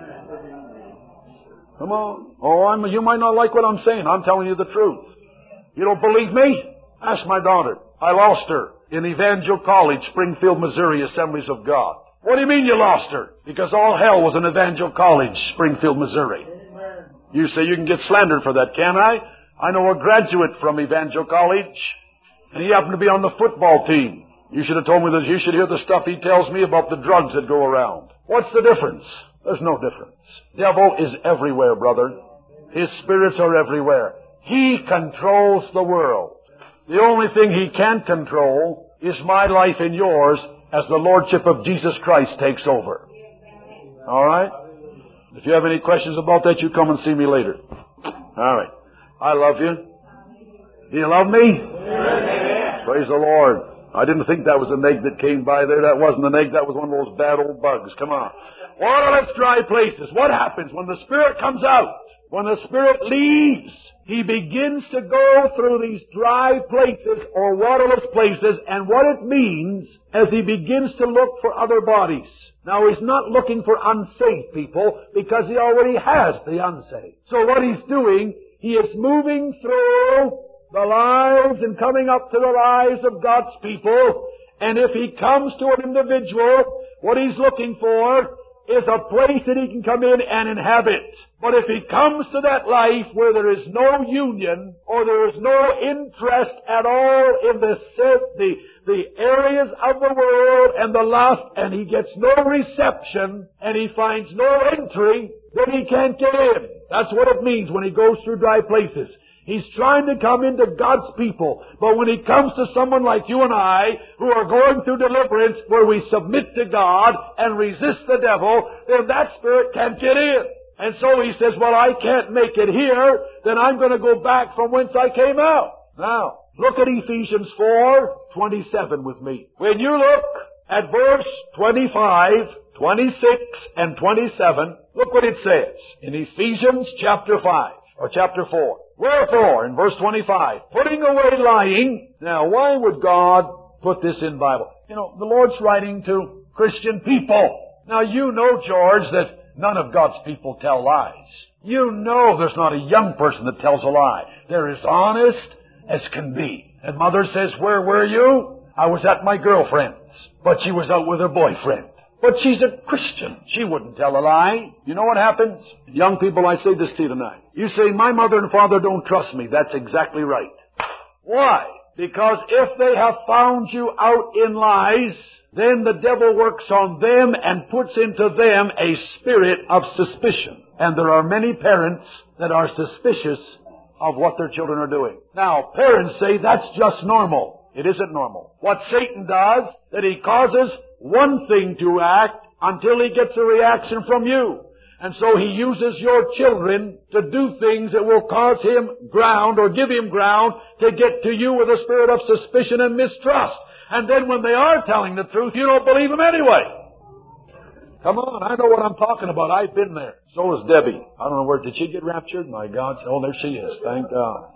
Come on. Oh, you might not like what I'm saying. I'm telling you the truth. You don't believe me? Ask my daughter. I lost her. in Evangel College, Springfield, Missouri, Assemblies of God. What do you mean you lost her? Because all hell was in Evangel College, Springfield, Missouri. You say you can get slandered for that, can't I? I know a graduate from Evangel College, and he happened to be on the football team. You should have told me that you should hear the stuff he tells me about the drugs that go around. What's the difference? There's no difference. Devil is everywhere, brother. His spirits are everywhere. He controls the world. The only thing he can't control is my life and yours as the Lordship of Jesus Christ takes over. All right? If you have any questions about that, you come and see me later. All right. I love you. Do you love me? Amen. Praise the Lord. I didn't think that was an egg that came by there. That wasn't an egg. That was one of those bad old bugs. Come on. Waterless, dry places. What happens when the Spirit comes out? When the Spirit leaves, He begins to go through these dry places or waterless places, and what it means as He begins to look for other bodies. Now, He's not looking for unsaved people because He already has the unsaved. So what He's doing, He is moving through the lives and coming up to the lives of God's people, and if He comes to an individual, what He's looking for is a place that he can come in and inhabit. But if he comes to that life where there is no union or there is no interest at all in the areas of the world and the lust, and he gets no reception and he finds no entry, then he can't get in. That's what it means when he goes through dry places. He's trying to come into God's people. But when He comes to someone like you and I, who are going through deliverance, where we submit to God and resist the devil, then that spirit can't get in. And so he says, well, I can't make it here, then I'm going to go back from whence I came out. Now, look at Ephesians 4:27 with me. When you look at verse 25, 26, and 27, look what it says in Ephesians chapter 5, or chapter 4. Wherefore, in verse 25, putting away lying. Now, why would God put this in Bible? You know, the Lord's writing to Christian people. Now, you know, George, that none of God's people tell lies. You know there's not a young person that tells a lie. They're as honest as can be. And Mother says, where were you? I was at my girlfriend's, but she was out with her boyfriend. But she's a Christian. She wouldn't tell a lie. You know what happens? Young people, I say this to you tonight. You say, my mother and father don't trust me. That's exactly right. Why? Because if they have found you out in lies, then the devil works on them and puts into them a spirit of suspicion. And there are many parents that are suspicious of what their children are doing. Now, parents say that's just normal. It isn't normal. What Satan does, that he causes one thing to act until he gets a reaction from you. And so he uses your children to do things that will cause him ground or give him ground to get to you with a spirit of suspicion and mistrust. And then when they are telling the truth, you don't believe them anyway. Come on, I know what I'm talking about. I've been there. So is Debbie. I don't know where, did she get raptured? My God. Oh, there she is. Thank God.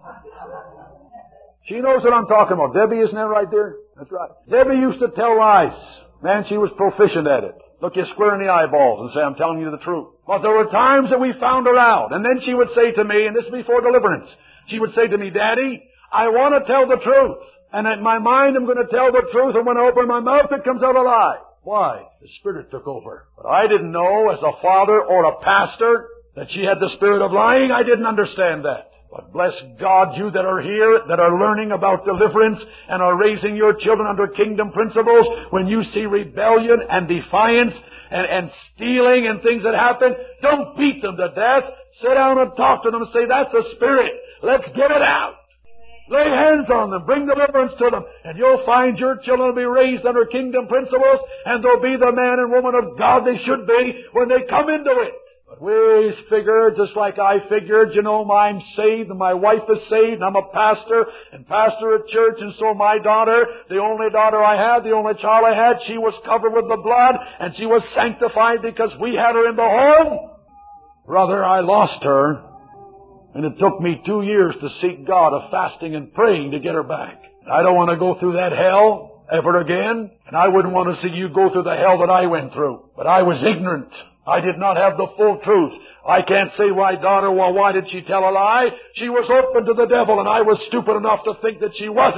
She knows what I'm talking about. Debbie, isn't that right there? That's right. Debbie used to tell lies. Man, she was proficient at it. Look you square in the eyeballs and say, I'm telling you the truth. But there were times that we found her out. And then she would say to me, and this is before deliverance, she would say to me, Daddy, I want to tell the truth. And in my mind, I'm going to tell the truth. And when I open my mouth, it comes out a lie. Why? The Spirit took over. But I didn't know, as a father or a pastor, that she had the spirit of lying. I didn't understand that. But bless God, you that are here, that are learning about deliverance and are raising your children under kingdom principles, when you see rebellion and defiance and stealing and things that happen, don't beat them to death. Sit down and talk to them and say, that's a spirit. Let's get it out. Lay hands on them. Bring deliverance to them. And you'll find your children will be raised under kingdom principles, and they'll be the man and woman of God they should be when they come into it. But we figure, just like I figured, you know, I'm saved and my wife is saved and I'm a pastor and pastor at church, and so my daughter, the only daughter I had, the only child I had, she was covered with the blood and she was sanctified because we had her in the home. Brother, I lost her, and it took me 2 years to seek God of fasting and praying to get her back. I don't want to go through that hell ever again, and I wouldn't want to see you go through the hell that I went through. But I was ignorant. I did not have the full truth. I can't say, why, daughter, well, why did she tell a lie? She was open to the devil, and I was stupid enough to think that she wasn't.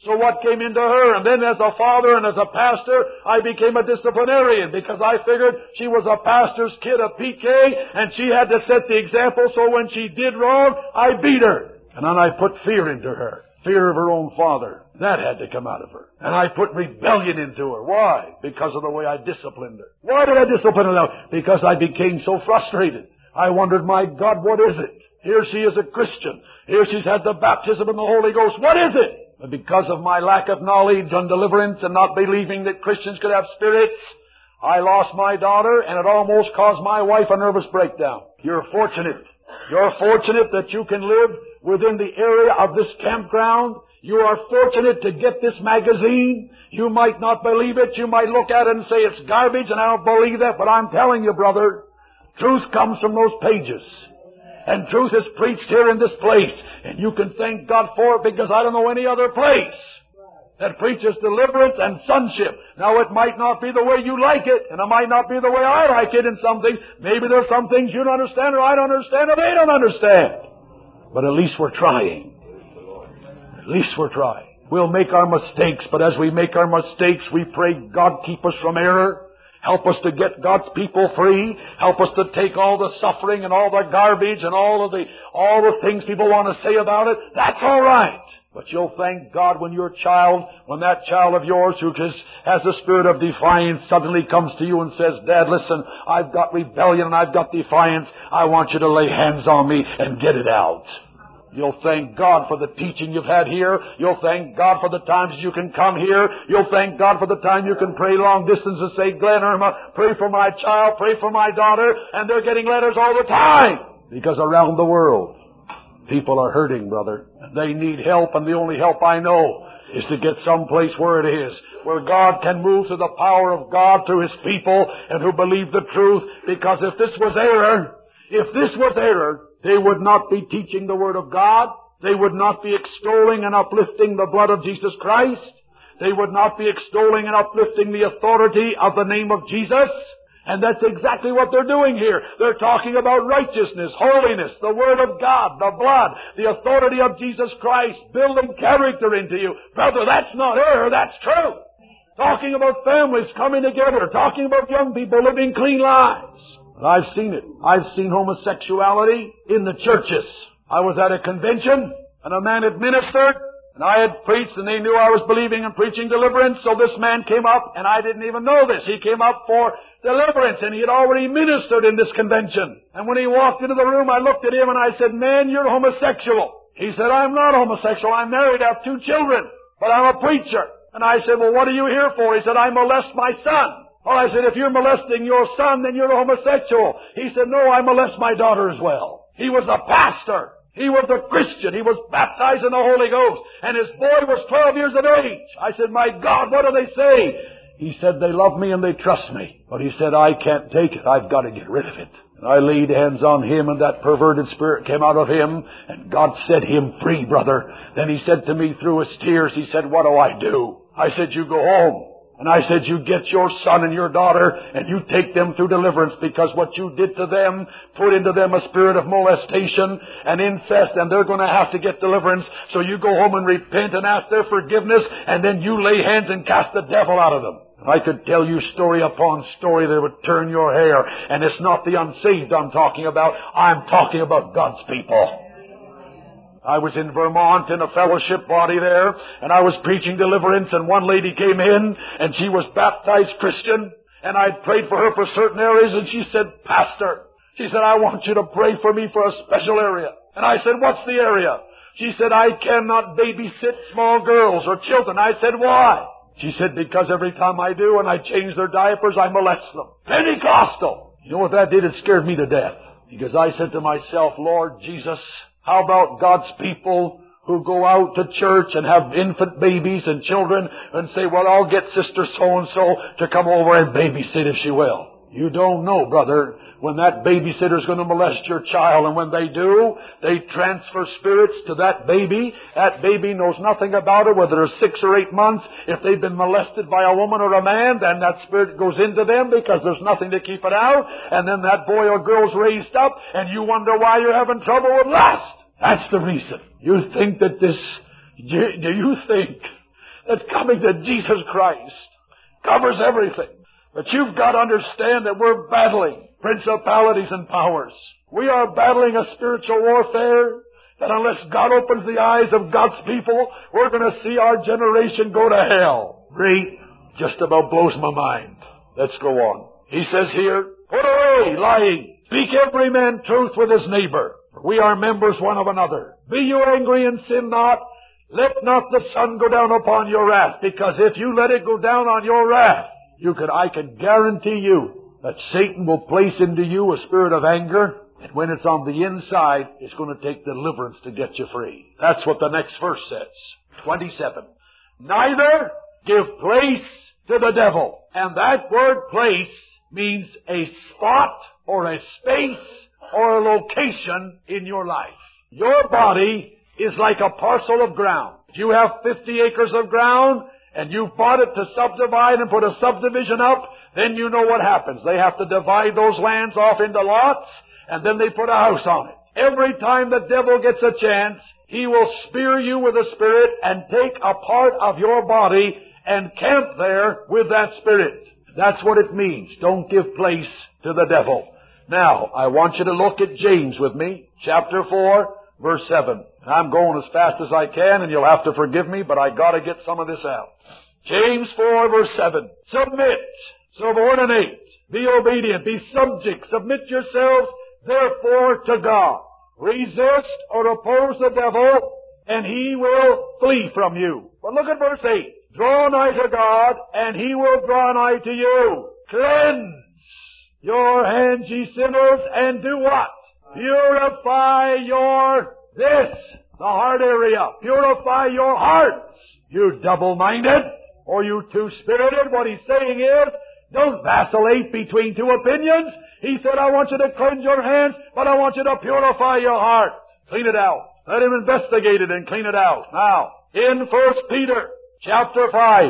So what came into her? And then as a father and as a pastor, I became a disciplinarian because I figured she was a pastor's kid, a PK, and she had to set the example, so when she did wrong, I beat her. And then I put fear into her. Fear of her own father. That had to come out of her. And I put rebellion into her. Why? Because of the way I disciplined her. Why did I discipline her now? Because I became so frustrated. I wondered, my God, what is it? Here she is a Christian. Here she's had the baptism in the Holy Ghost. What is it? But because of my lack of knowledge on deliverance and not believing that Christians could have spirits, I lost my daughter, and it almost caused my wife a nervous breakdown. You're fortunate. You're fortunate that you can live within the area of this campground. You are fortunate to get this magazine. You might not believe it. You might look at it and say it's garbage, and I don't believe that. But I'm telling you, brother, truth comes from those pages. And truth is preached here in this place. And you can thank God for it, because I don't know any other place that preaches deliverance and sonship. Now, it might not be the way you like it, and it might not be the way I like it in some things. Maybe there's some things you don't understand, or I don't understand, or they don't understand. But at least we're trying. At least we're trying. We'll make our mistakes, but as we make our mistakes, we pray God keep us from error. Help us to get God's people free. Help us to take all the suffering and all the garbage and all the things people want to say about it. That's all right. But you'll thank God when your child, when that child of yours who just has the spirit of defiance suddenly comes to you and says, Dad, listen, I've got rebellion and I've got defiance. I want you to lay hands on me and get it out. You'll thank God for the teaching you've had here. You'll thank God for the times you can come here. You'll thank God for the time you can pray long distance and say, Glen Irma, pray for my child, pray for my daughter. And they're getting letters all the time. Because around the world, people are hurting, brother. They need help, and the only help I know is to get someplace where it is, where God can move through the power of God through His people and who believe the truth. Because if this was error, they would not be teaching the Word of God. They would not be extolling and uplifting the blood of Jesus Christ. They would not be extolling and uplifting the authority of the name of Jesus. And that's exactly what they're doing here. They're talking about righteousness, holiness, the Word of God, the blood, the authority of Jesus Christ, building character into you. Brother, that's not error, that's truth. Talking about families coming together, talking about young people living clean lives. But I've seen it. I've seen homosexuality in the churches. I was at a convention, and a man had ministered, and I had preached, and they knew I was believing and preaching deliverance, so this man came up, and I didn't even know this. He came up for deliverance, and he had already ministered in this convention. And when he walked into the room, I looked at him, and I said, Man, you're homosexual. He said, I'm not homosexual. I'm married. I have 2 children, but I'm a preacher. And I said, well, what are you here for? He said, I molest my son. Well, I said, if you're molesting your son, then you're a homosexual. He said, no, I molest my daughter as well. He was a pastor. He was a Christian. He was baptized in the Holy Ghost. And his boy was 12 years of age. I said, my God, what do they say? He said, they love me and they trust me. But he said, I can't take it. I've got to get rid of it. And I laid hands on him, and that perverted spirit came out of him, and God set him free, brother. Then he said to me through his tears, he said, what do I do? I said, you go home. And I said, you get your son and your daughter and you take them through deliverance, because what you did to them put into them a spirit of molestation and incest, and they're going to have to get deliverance. So you go home and repent and ask their forgiveness, and then you lay hands and cast the devil out of them. And I could tell you story upon story that would turn your hair. And it's not the unsaved I'm talking about. I'm talking about God's people. I was in Vermont in a fellowship body there, and I was preaching deliverance, and one lady came in, and she was baptized Christian, and I'd prayed for her for certain areas, and she said, Pastor, she said, I want you to pray for me for a special area. And I said, what's the area? She said, I cannot babysit small girls or children. I said, why? She said, because every time I do and I change their diapers, I molest them. Pentecostal! You know what that did? It scared me to death. Because I said to myself, Lord Jesus, how about God's people who go out to church and have infant babies and children and say, well, I'll get Sister so-and-so to come over and babysit if she will. You don't know, brother, when that babysitter's going to molest your child. And when they do, they transfer spirits to that baby. That baby knows nothing about it, whether it's 6 or 8 months. If they've been molested by a woman or a man, then that spirit goes into them because there's nothing to keep it out. And then that boy or girl's raised up, and you wonder why you're having trouble with lust. That's the reason. You think that do you think that coming to Jesus Christ covers everything. But you've got to understand that we're battling principalities and powers. We are battling a spiritual warfare that unless God opens the eyes of God's people, we're going to see our generation go to hell. Great. Just about blows my mind. Let's go on. He says here, put away lying. Speak every man truth with his neighbor. We are members one of another. Be you angry and sin not. Let not the sun go down upon your wrath, because if you let it go down on your wrath, I can guarantee you that Satan will place into you a spirit of anger, and when it's on the inside, it's going to take deliverance to get you free. That's what the next verse says. 27. Neither give place to the devil. And that word place means a spot or a space or a location in your life. Your body is like a parcel of ground. If you have 50 acres of ground and you've bought it to subdivide and put a subdivision up, then you know what happens. They have to divide those lands off into lots, and then they put a house on it. Every time the devil gets a chance, he will spear you with a spirit and take a part of your body and camp there with that spirit. That's what it means. Don't give place to the devil. Now, I want you to look at James with me, chapter 4, verse 7. I'm going as fast as I can, and you'll have to forgive me, but I got to get some of this out. James 4, verse 7. Submit, subordinate, be obedient, be subject, submit yourselves, therefore, to God. Resist or oppose the devil, and he will flee from you. But look at verse 8. Draw nigh to God, and he will draw nigh to you. Cleanse your hands, ye sinners, and do what? Purify the heart area. Purify your hearts. You double-minded, or you two-spirited. What he's saying is, don't vacillate between two opinions. He said, I want you to cleanse your hands, but I want you to purify your heart. Clean it out. Let him investigate it and clean it out. Now, in 1 Peter chapter 5.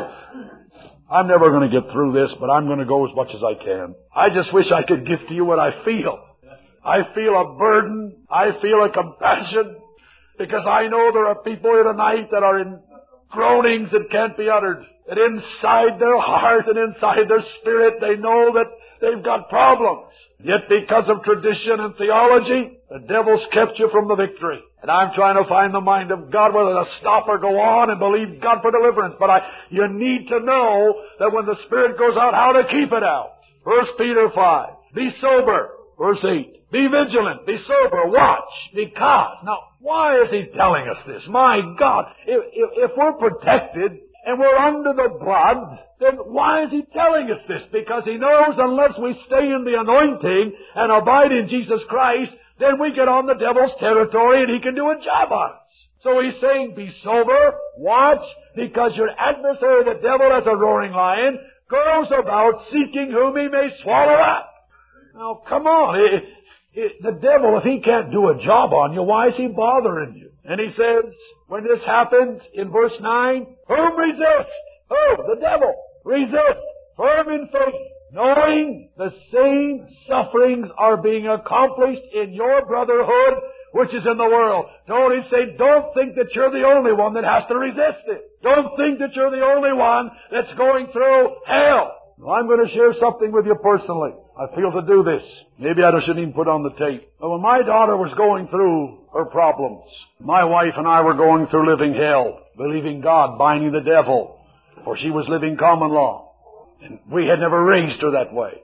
I'm never going to get through this, but I'm going to go as much as I can. I just wish I could give to you what I feel. I feel a burden. I feel a compassion. Because I know there are people here tonight that are in groanings that can't be uttered. That inside their heart and inside their spirit they know that they've got problems. Yet because of tradition and theology, the devil's kept you from the victory. And I'm trying to find the mind of God whether to stop or go on and believe God for deliverance. But you need to know that when the Spirit goes out, how to keep it out. 1 Peter 5. Be sober. Verse 8. Be vigilant. Be sober. Watch. Because. Now, why is he telling us this? My God. If we're protected and we're under the blood, then why is he telling us this? Because he knows unless we stay in the anointing and abide in Jesus Christ, then we get on the devil's territory and he can do a job on us. So he's saying, be sober, watch, because your adversary, the devil, as a roaring lion, goes about seeking whom he may swallow up. Now, come on. The devil, if he can't do a job on you, why is he bothering you? And he says, when this happens, in verse 9, whom resist? Oh, the devil. Resist, firm in faith, knowing the same sufferings are being accomplished in your brotherhood, which is in the world. Don't he say, don't think that you're the only one that has to resist it. Don't think that you're the only one that's going through hell. Well, I'm going to share something with you personally. I feel to do this. Maybe I shouldn't even put on the tape. But when my daughter was going through her problems, my wife and I were going through living hell, believing God, binding the devil, for she was living common law. And we had never raised her that way.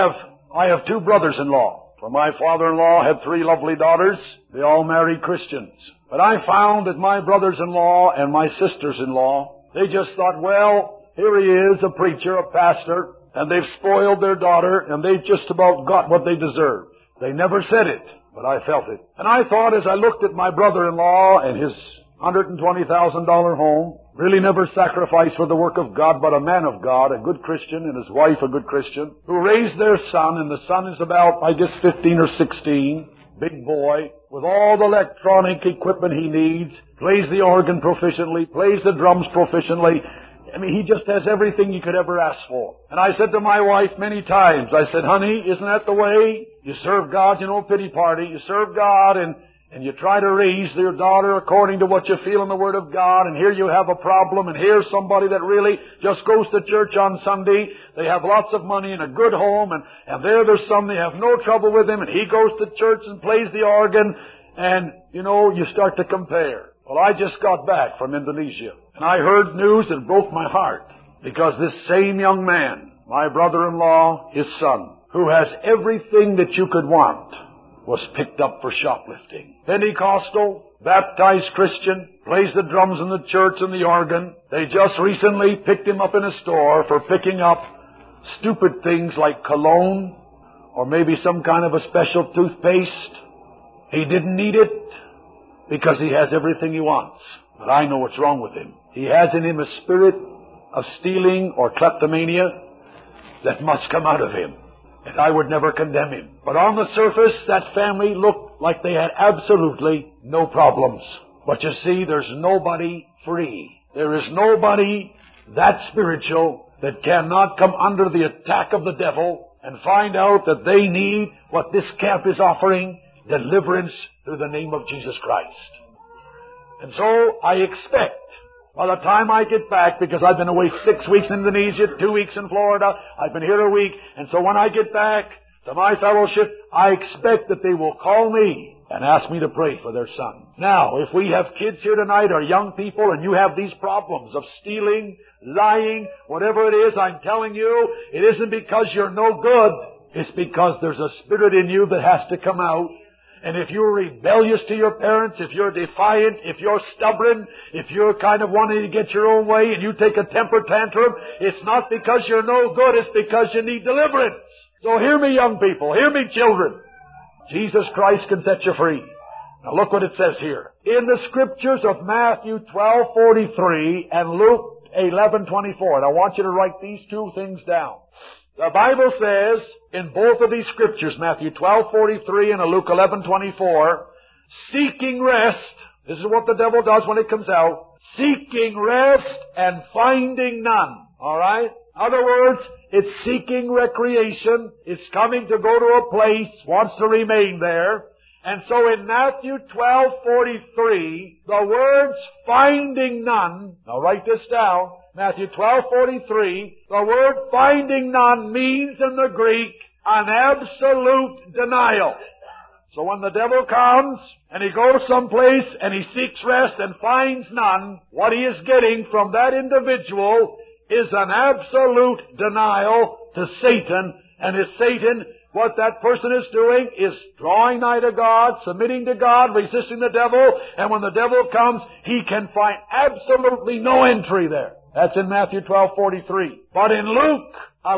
I have two brothers-in-law. For my father-in-law had three lovely daughters. They all married Christians. But I found that my brothers-in-law and my sisters-in-law, they just thought, well, here he is, a preacher, a pastor, and they've spoiled their daughter, and they've just about got what they deserve. They never said it, but I felt it. And I thought as I looked at my brother-in-law and his $120,000 home, really never sacrificed for the work of God, but a man of God, a good Christian, and his wife a good Christian, who raised their son, and the son is about, 15 or 16, big boy, with all the electronic equipment he needs, plays the organ proficiently, plays the drums proficiently. I mean, he just has everything you could ever ask for. And I said to my wife many times, I said, honey, isn't that the way you serve God? You know, pity party. You serve God and and you try to raise your daughter according to what you feel in the Word of God, and here you have a problem, and here's somebody that really just goes to church on Sunday. They have lots of money and a good home, and there's some, they have no trouble with him, and he goes to church and plays the organ, and, you start to compare. Well, I just got back from Indonesia, and I heard news that broke my heart, because this same young man, my brother-in-law, his son, who has everything that you could want, was picked up for shoplifting. Pentecostal, baptized Christian, plays the drums in the church and the organ. They just recently picked him up in a store for picking up stupid things like cologne or maybe some kind of a special toothpaste. He didn't need it because he has everything he wants. But I know what's wrong with him. He has in him a spirit of stealing or kleptomania that must come out of him. And I would never condemn him. But on the surface, that family looked like they had absolutely no problems. But you see, there's nobody free. There is nobody that spiritual that cannot come under the attack of the devil and find out that they need what this camp is offering, deliverance through the name of Jesus Christ. And so I expect, by the time I get back, because I've been away 6 weeks in Indonesia, 2 weeks in Florida, I've been here a week, and so when I get back to my fellowship, I expect that they will call me and ask me to pray for their son. Now, if we have kids here tonight or young people and you have these problems of stealing, lying, whatever it is, I'm telling you, it isn't because you're no good. It's because there's a spirit in you that has to come out. And if you're rebellious to your parents, if you're defiant, if you're stubborn, if you're kind of wanting to get your own way and you take a temper tantrum, it's not because you're no good, it's because you need deliverance. So hear me, young people. Hear me, children. Jesus Christ can set you free. Now look what it says here. In the scriptures of Matthew 12:43 and Luke 11:24, and I want you to write these two things down. The Bible says in both of these scriptures, Matthew 12:43 and Luke 11:24, seeking rest. This is what the devil does when it comes out. Seeking rest and finding none. All right? In other words, it's seeking recreation. It's coming to go to a place, wants to remain there. And so in Matthew 12:43, the words finding none, now write this down, Matthew 12:43, the word finding none means in the Greek an absolute denial. So when the devil comes and he goes someplace and he seeks rest and finds none, what he is getting from that individual is an absolute denial to Satan. And it's Satan, what that person is doing is drawing nigh to God, submitting to God, resisting the devil, and when the devil comes, he can find absolutely no entry there. That's in Matthew 12:43. But in Luke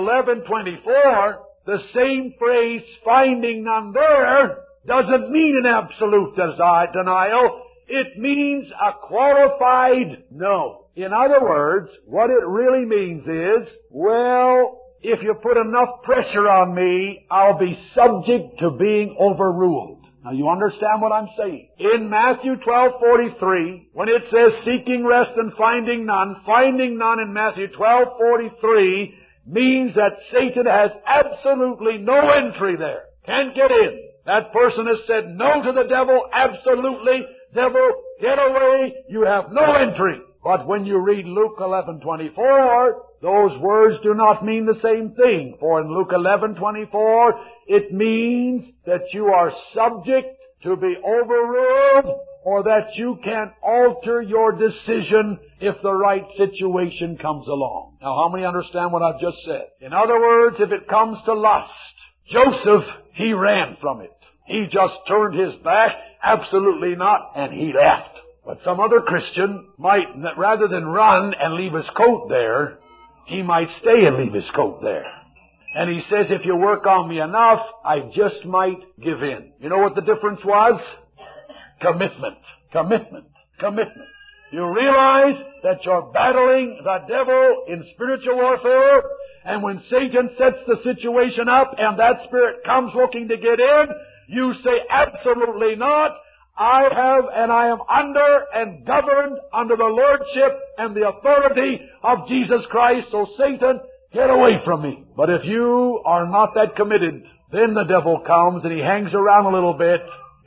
11:24, the same phrase, finding none there, doesn't mean an absolute denial. It means a qualified no. In other words, what it really means is, well, if you put enough pressure on me, I'll be subject to being overruled. Now you understand what I'm saying. In Matthew 12:43, when it says seeking rest and finding none in Matthew 12:43 means that Satan has absolutely no entry there. Can't get in. That person has said no to the devil, absolutely. Devil, get away. You have no entry. But when you read Luke 11:24, those words do not mean the same thing. For in Luke 11:24, it means that you are subject to be overruled or that you can alter your decision if the right situation comes along. Now, how many understand what I've just said? In other words, if it comes to lust, Joseph, he ran from it. He just turned his back, absolutely not, and he left. But some other Christian might, rather than run and leave his coat there, he might stay and leave his coat there. And he says, if you work on me enough, I just might give in. You know what the difference was? Commitment. Commitment. Commitment. You realize that you're battling the devil in spiritual warfare, and when Satan sets the situation up and that spirit comes looking to get in, you say, absolutely not. I have and I am under and governed under the lordship and the authority of Jesus Christ. So Satan, get away from me. But if you are not that committed, then the devil comes and he hangs around a little bit.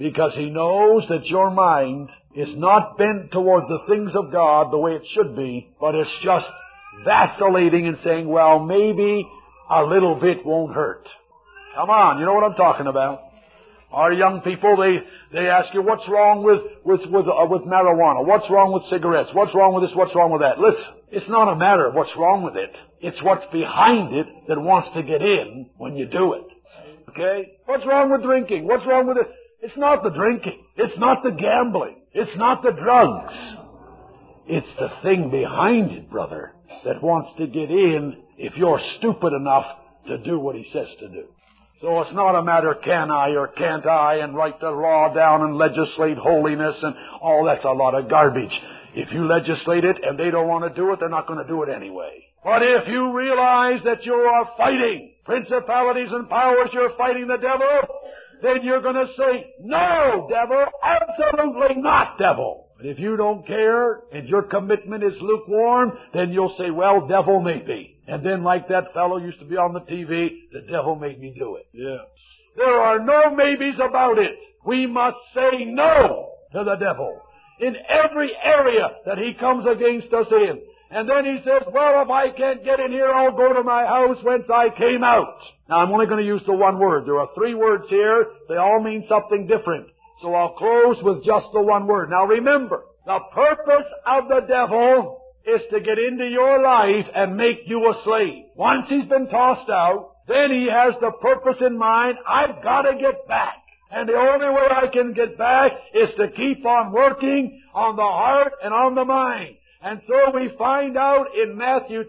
Because he knows that your mind is not bent toward the things of God the way it should be, but it's just vacillating and saying, well, maybe a little bit won't hurt. Come on, you know what I'm talking about. Our young people, they ask you, what's wrong with marijuana? What's wrong with cigarettes? What's wrong with this? What's wrong with that? Listen, it's not a matter of what's wrong with it. It's what's behind it that wants to get in when you do it. Okay? What's wrong with drinking? What's wrong with it? It's not the drinking. It's not the gambling. It's not the drugs. It's the thing behind it, brother, that wants to get in if you're stupid enough to do what he says to do. So it's not a matter, can I or can't I, and write the law down and legislate holiness and all that's a lot of garbage. If you legislate it and they don't want to do it, they're not going to do it anyway. But if you realize that you are fighting principalities and powers, you're fighting the devil, then you're going to say, no, devil, absolutely not, devil. But if you don't care and your commitment is lukewarm, then you'll say, well, devil maybe. And then like that fellow used to be on the TV, the devil made me do it. Yeah. There are no maybes about it. We must say no to the devil in every area that he comes against us in. And then he says, well, if I can't get in here, I'll go to my house whence I came out. Now, I'm only going to use the one word. There are 3 words here. They all mean something different. So I'll close with just the one word. Now, remember, the purpose of the devil is to get into your life and make you a slave. Once he's been tossed out, then he has the purpose in mind, I've got to get back. And the only way I can get back is to keep on working on the heart and on the mind. And so we find out in Matthew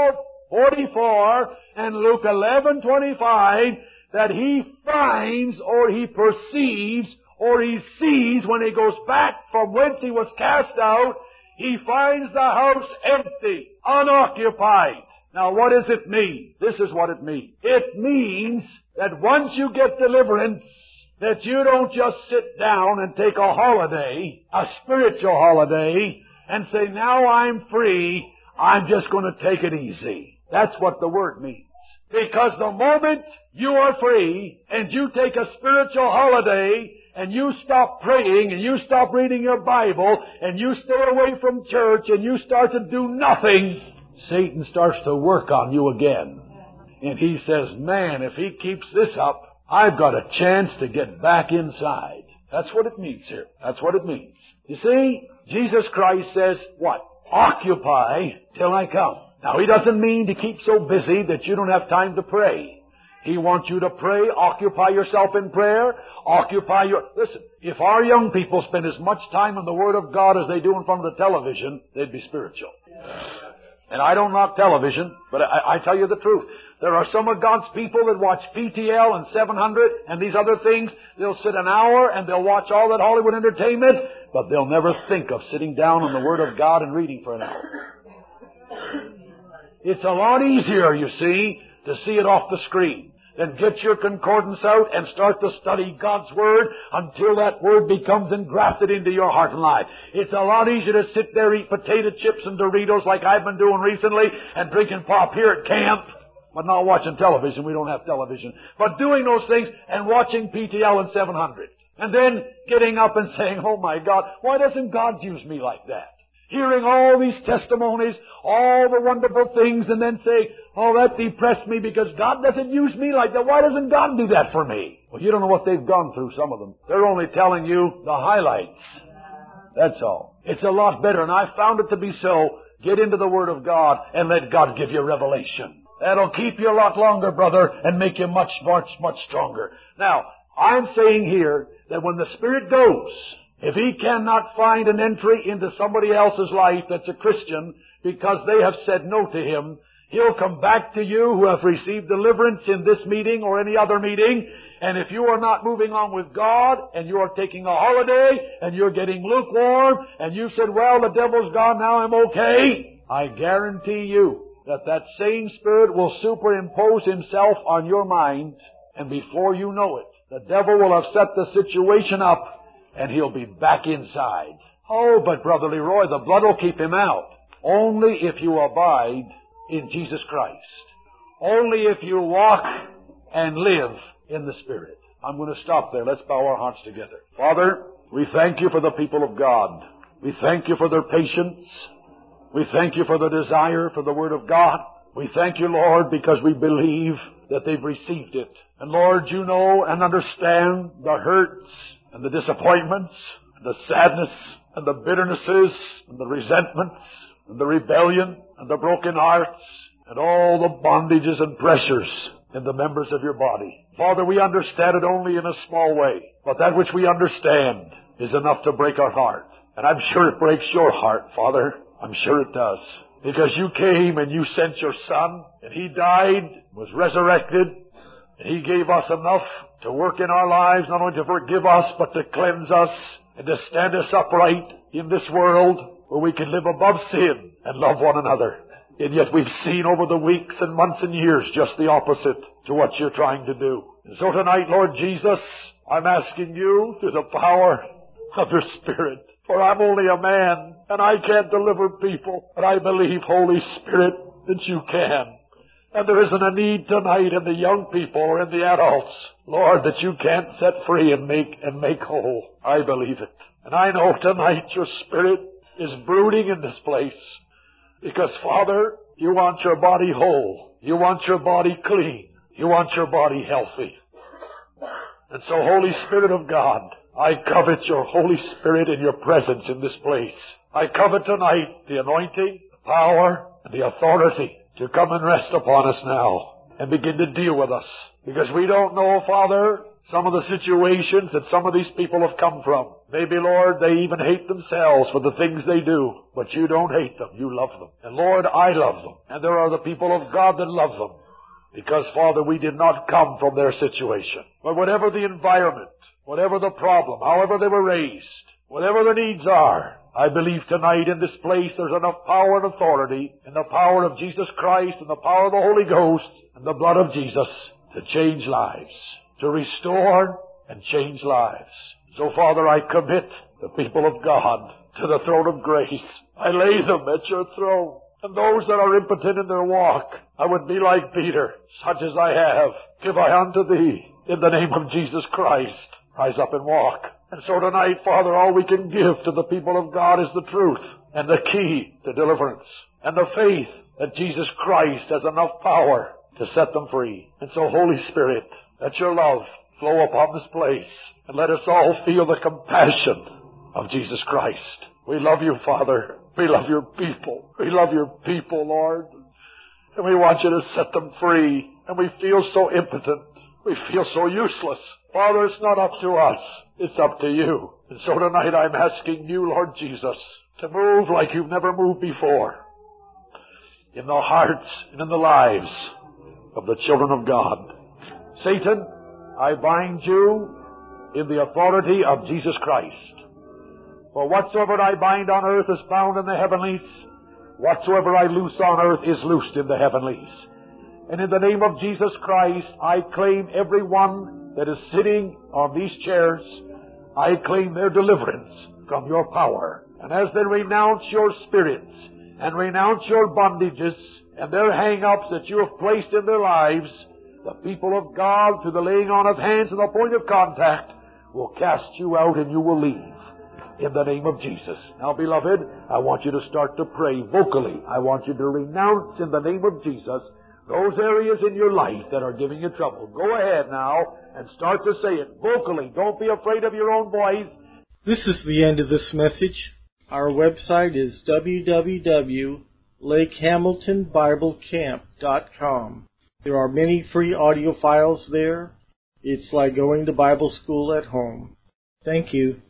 12:44 and Luke 11:25 that he finds or he perceives or he sees when he goes back from whence he was cast out, he finds the house empty, unoccupied. Now what does it mean? This is what it means. It means that once you get deliverance, that you don't just sit down and take a holiday, a spiritual holiday, and say, now I'm free, I'm just going to take it easy. That's what the word means. Because the moment you are free and you take a spiritual holiday and you stop praying and you stop reading your Bible and you stay away from church and you start to do nothing, Satan starts to work on you again. And he says, man, if he keeps this up, I've got a chance to get back inside. That's what it means here. That's what it means. You see, Jesus Christ says, what? Occupy till I come. Now, he doesn't mean to keep so busy that you don't have time to pray. He wants you to pray, occupy yourself in prayer, Listen, if our young people spend as much time in the Word of God as they do in front of the television, they'd be spiritual. And I don't knock television, but I tell you the truth. There are some of God's people that watch PTL and 700 and these other things. They'll sit an hour and they'll watch all that Hollywood entertainment, but they'll never think of sitting down on the Word of God and reading for an hour. It's a lot easier, you see, to see it off the screen. Then get your concordance out and start to study God's Word until that Word becomes engrafted into your heart and life. It's a lot easier to sit there, eat potato chips and Doritos like I've been doing recently and drinking pop here at camp, but not watching television. We don't have television. But doing those things and watching PTL and 700. And then getting up and saying, oh my God, why doesn't God use me like that? Hearing all these testimonies, all the wonderful things, and then say, oh, that depressed me because God doesn't use me like that. Why doesn't God do that for me? Well, you don't know what they've gone through, some of them. They're only telling you the highlights. That's all. It's a lot better, and I found it to be so. Get into the Word of God and let God give you revelation. That'll keep you a lot longer, brother, and make you much, much, much stronger. Now, I'm saying here that when the Spirit goes, if He cannot find an entry into somebody else's life that's a Christian because they have said no to Him, He'll come back to you who have received deliverance in this meeting or any other meeting. And if you are not moving on with God and you are taking a holiday and you're getting lukewarm and you said, well, the devil's gone, now I'm okay, I guarantee you that same spirit will superimpose himself on your mind, and before you know it, the devil will have set the situation up and he'll be back inside. Oh, but Brother Leroy, the blood will keep him out. Only if you abide in Jesus Christ. Only if you walk and live in the Spirit. I'm going to stop there. Let's bow our hearts together. Father, we thank you for the people of God. We thank you for their patience. We thank you for the desire for the Word of God. We thank you, Lord, because we believe that they've received it. And Lord, you know and understand the hurts and the disappointments and the sadness and the bitternesses and the resentments and the rebellion and the broken hearts and all the bondages and pressures in the members of your body. Father, we understand it only in a small way, but that which we understand is enough to break our heart. And I'm sure it breaks your heart, Father. I'm sure it does. Because you came and you sent your Son, and He died, was resurrected, and He gave us enough to work in our lives, not only to forgive us, but to cleanse us and to stand us upright in this world where we can live above sin and love one another. And yet we've seen over the weeks and months and years just the opposite to what you're trying to do. And so tonight, Lord Jesus, I'm asking you through the power of your Spirit, for I'm only a man and I can't deliver people, but I believe, Holy Spirit, that you can. And there isn't a need tonight in the young people or in the adults, Lord, that you can't set free and make whole. I believe it. And I know tonight your Spirit is brooding in this place. Because, Father, you want your body whole. You want your body clean. You want your body healthy. And so, Holy Spirit of God, I covet your Holy Spirit and your presence in this place. I covet tonight the anointing, the power, and the authority to come and rest upon us now and begin to deal with us. Because we don't know, Father, some of the situations that some of these people have come from. Maybe, Lord, they even hate themselves for the things they do. But you don't hate them. You love them. And Lord, I love them. And there are the people of God that love them. Because, Father, we did not come from their situation. But whatever the environment, whatever the problem, however they were raised, whatever the needs are, I believe tonight in this place there's enough power and authority in the power of Jesus Christ and the power of the Holy Ghost and the blood of Jesus to change lives, to restore and change lives. So, Father, I commit the people of God to the throne of grace. I lay them at your throne. And those that are impotent in their walk, I would be like Peter, such as I have, give I unto thee in the name of Jesus Christ. Rise up and walk. And so tonight, Father, all we can give to the people of God is the truth and the key to deliverance and the faith that Jesus Christ has enough power to set them free. And so, Holy Spirit, let your love flow upon this place and let us all feel the compassion of Jesus Christ. We love you, Father. We love your people. We love your people, Lord. And we want you to set them free. And we feel so impotent. We feel so useless. Father, it's not up to us. It's up to you. And so tonight I'm asking you, Lord Jesus, to move like you've never moved before in the hearts and in the lives of the children of God. Satan, I bind you in the authority of Jesus Christ. For whatsoever I bind on earth is bound in the heavenlies. Whatsoever I loose on earth is loosed in the heavenlies. And in the name of Jesus Christ, I claim everyone that is sitting on these chairs. I claim their deliverance from your power. And as they renounce your spirits and renounce your bondages and their hang-ups that you have placed in their lives, the people of God, through the laying on of hands and the point of contact, will cast you out and you will leave. In the name of Jesus. Now, beloved, I want you to start to pray vocally. I want you to renounce in the name of Jesus those areas in your life that are giving you trouble. Go ahead now and start to say it vocally. Don't be afraid of your own voice. This is the end of this message. Our website is www.lakehamiltonbiblecamp.com. There are many free audio files there. It's like going to Bible school at home. Thank you.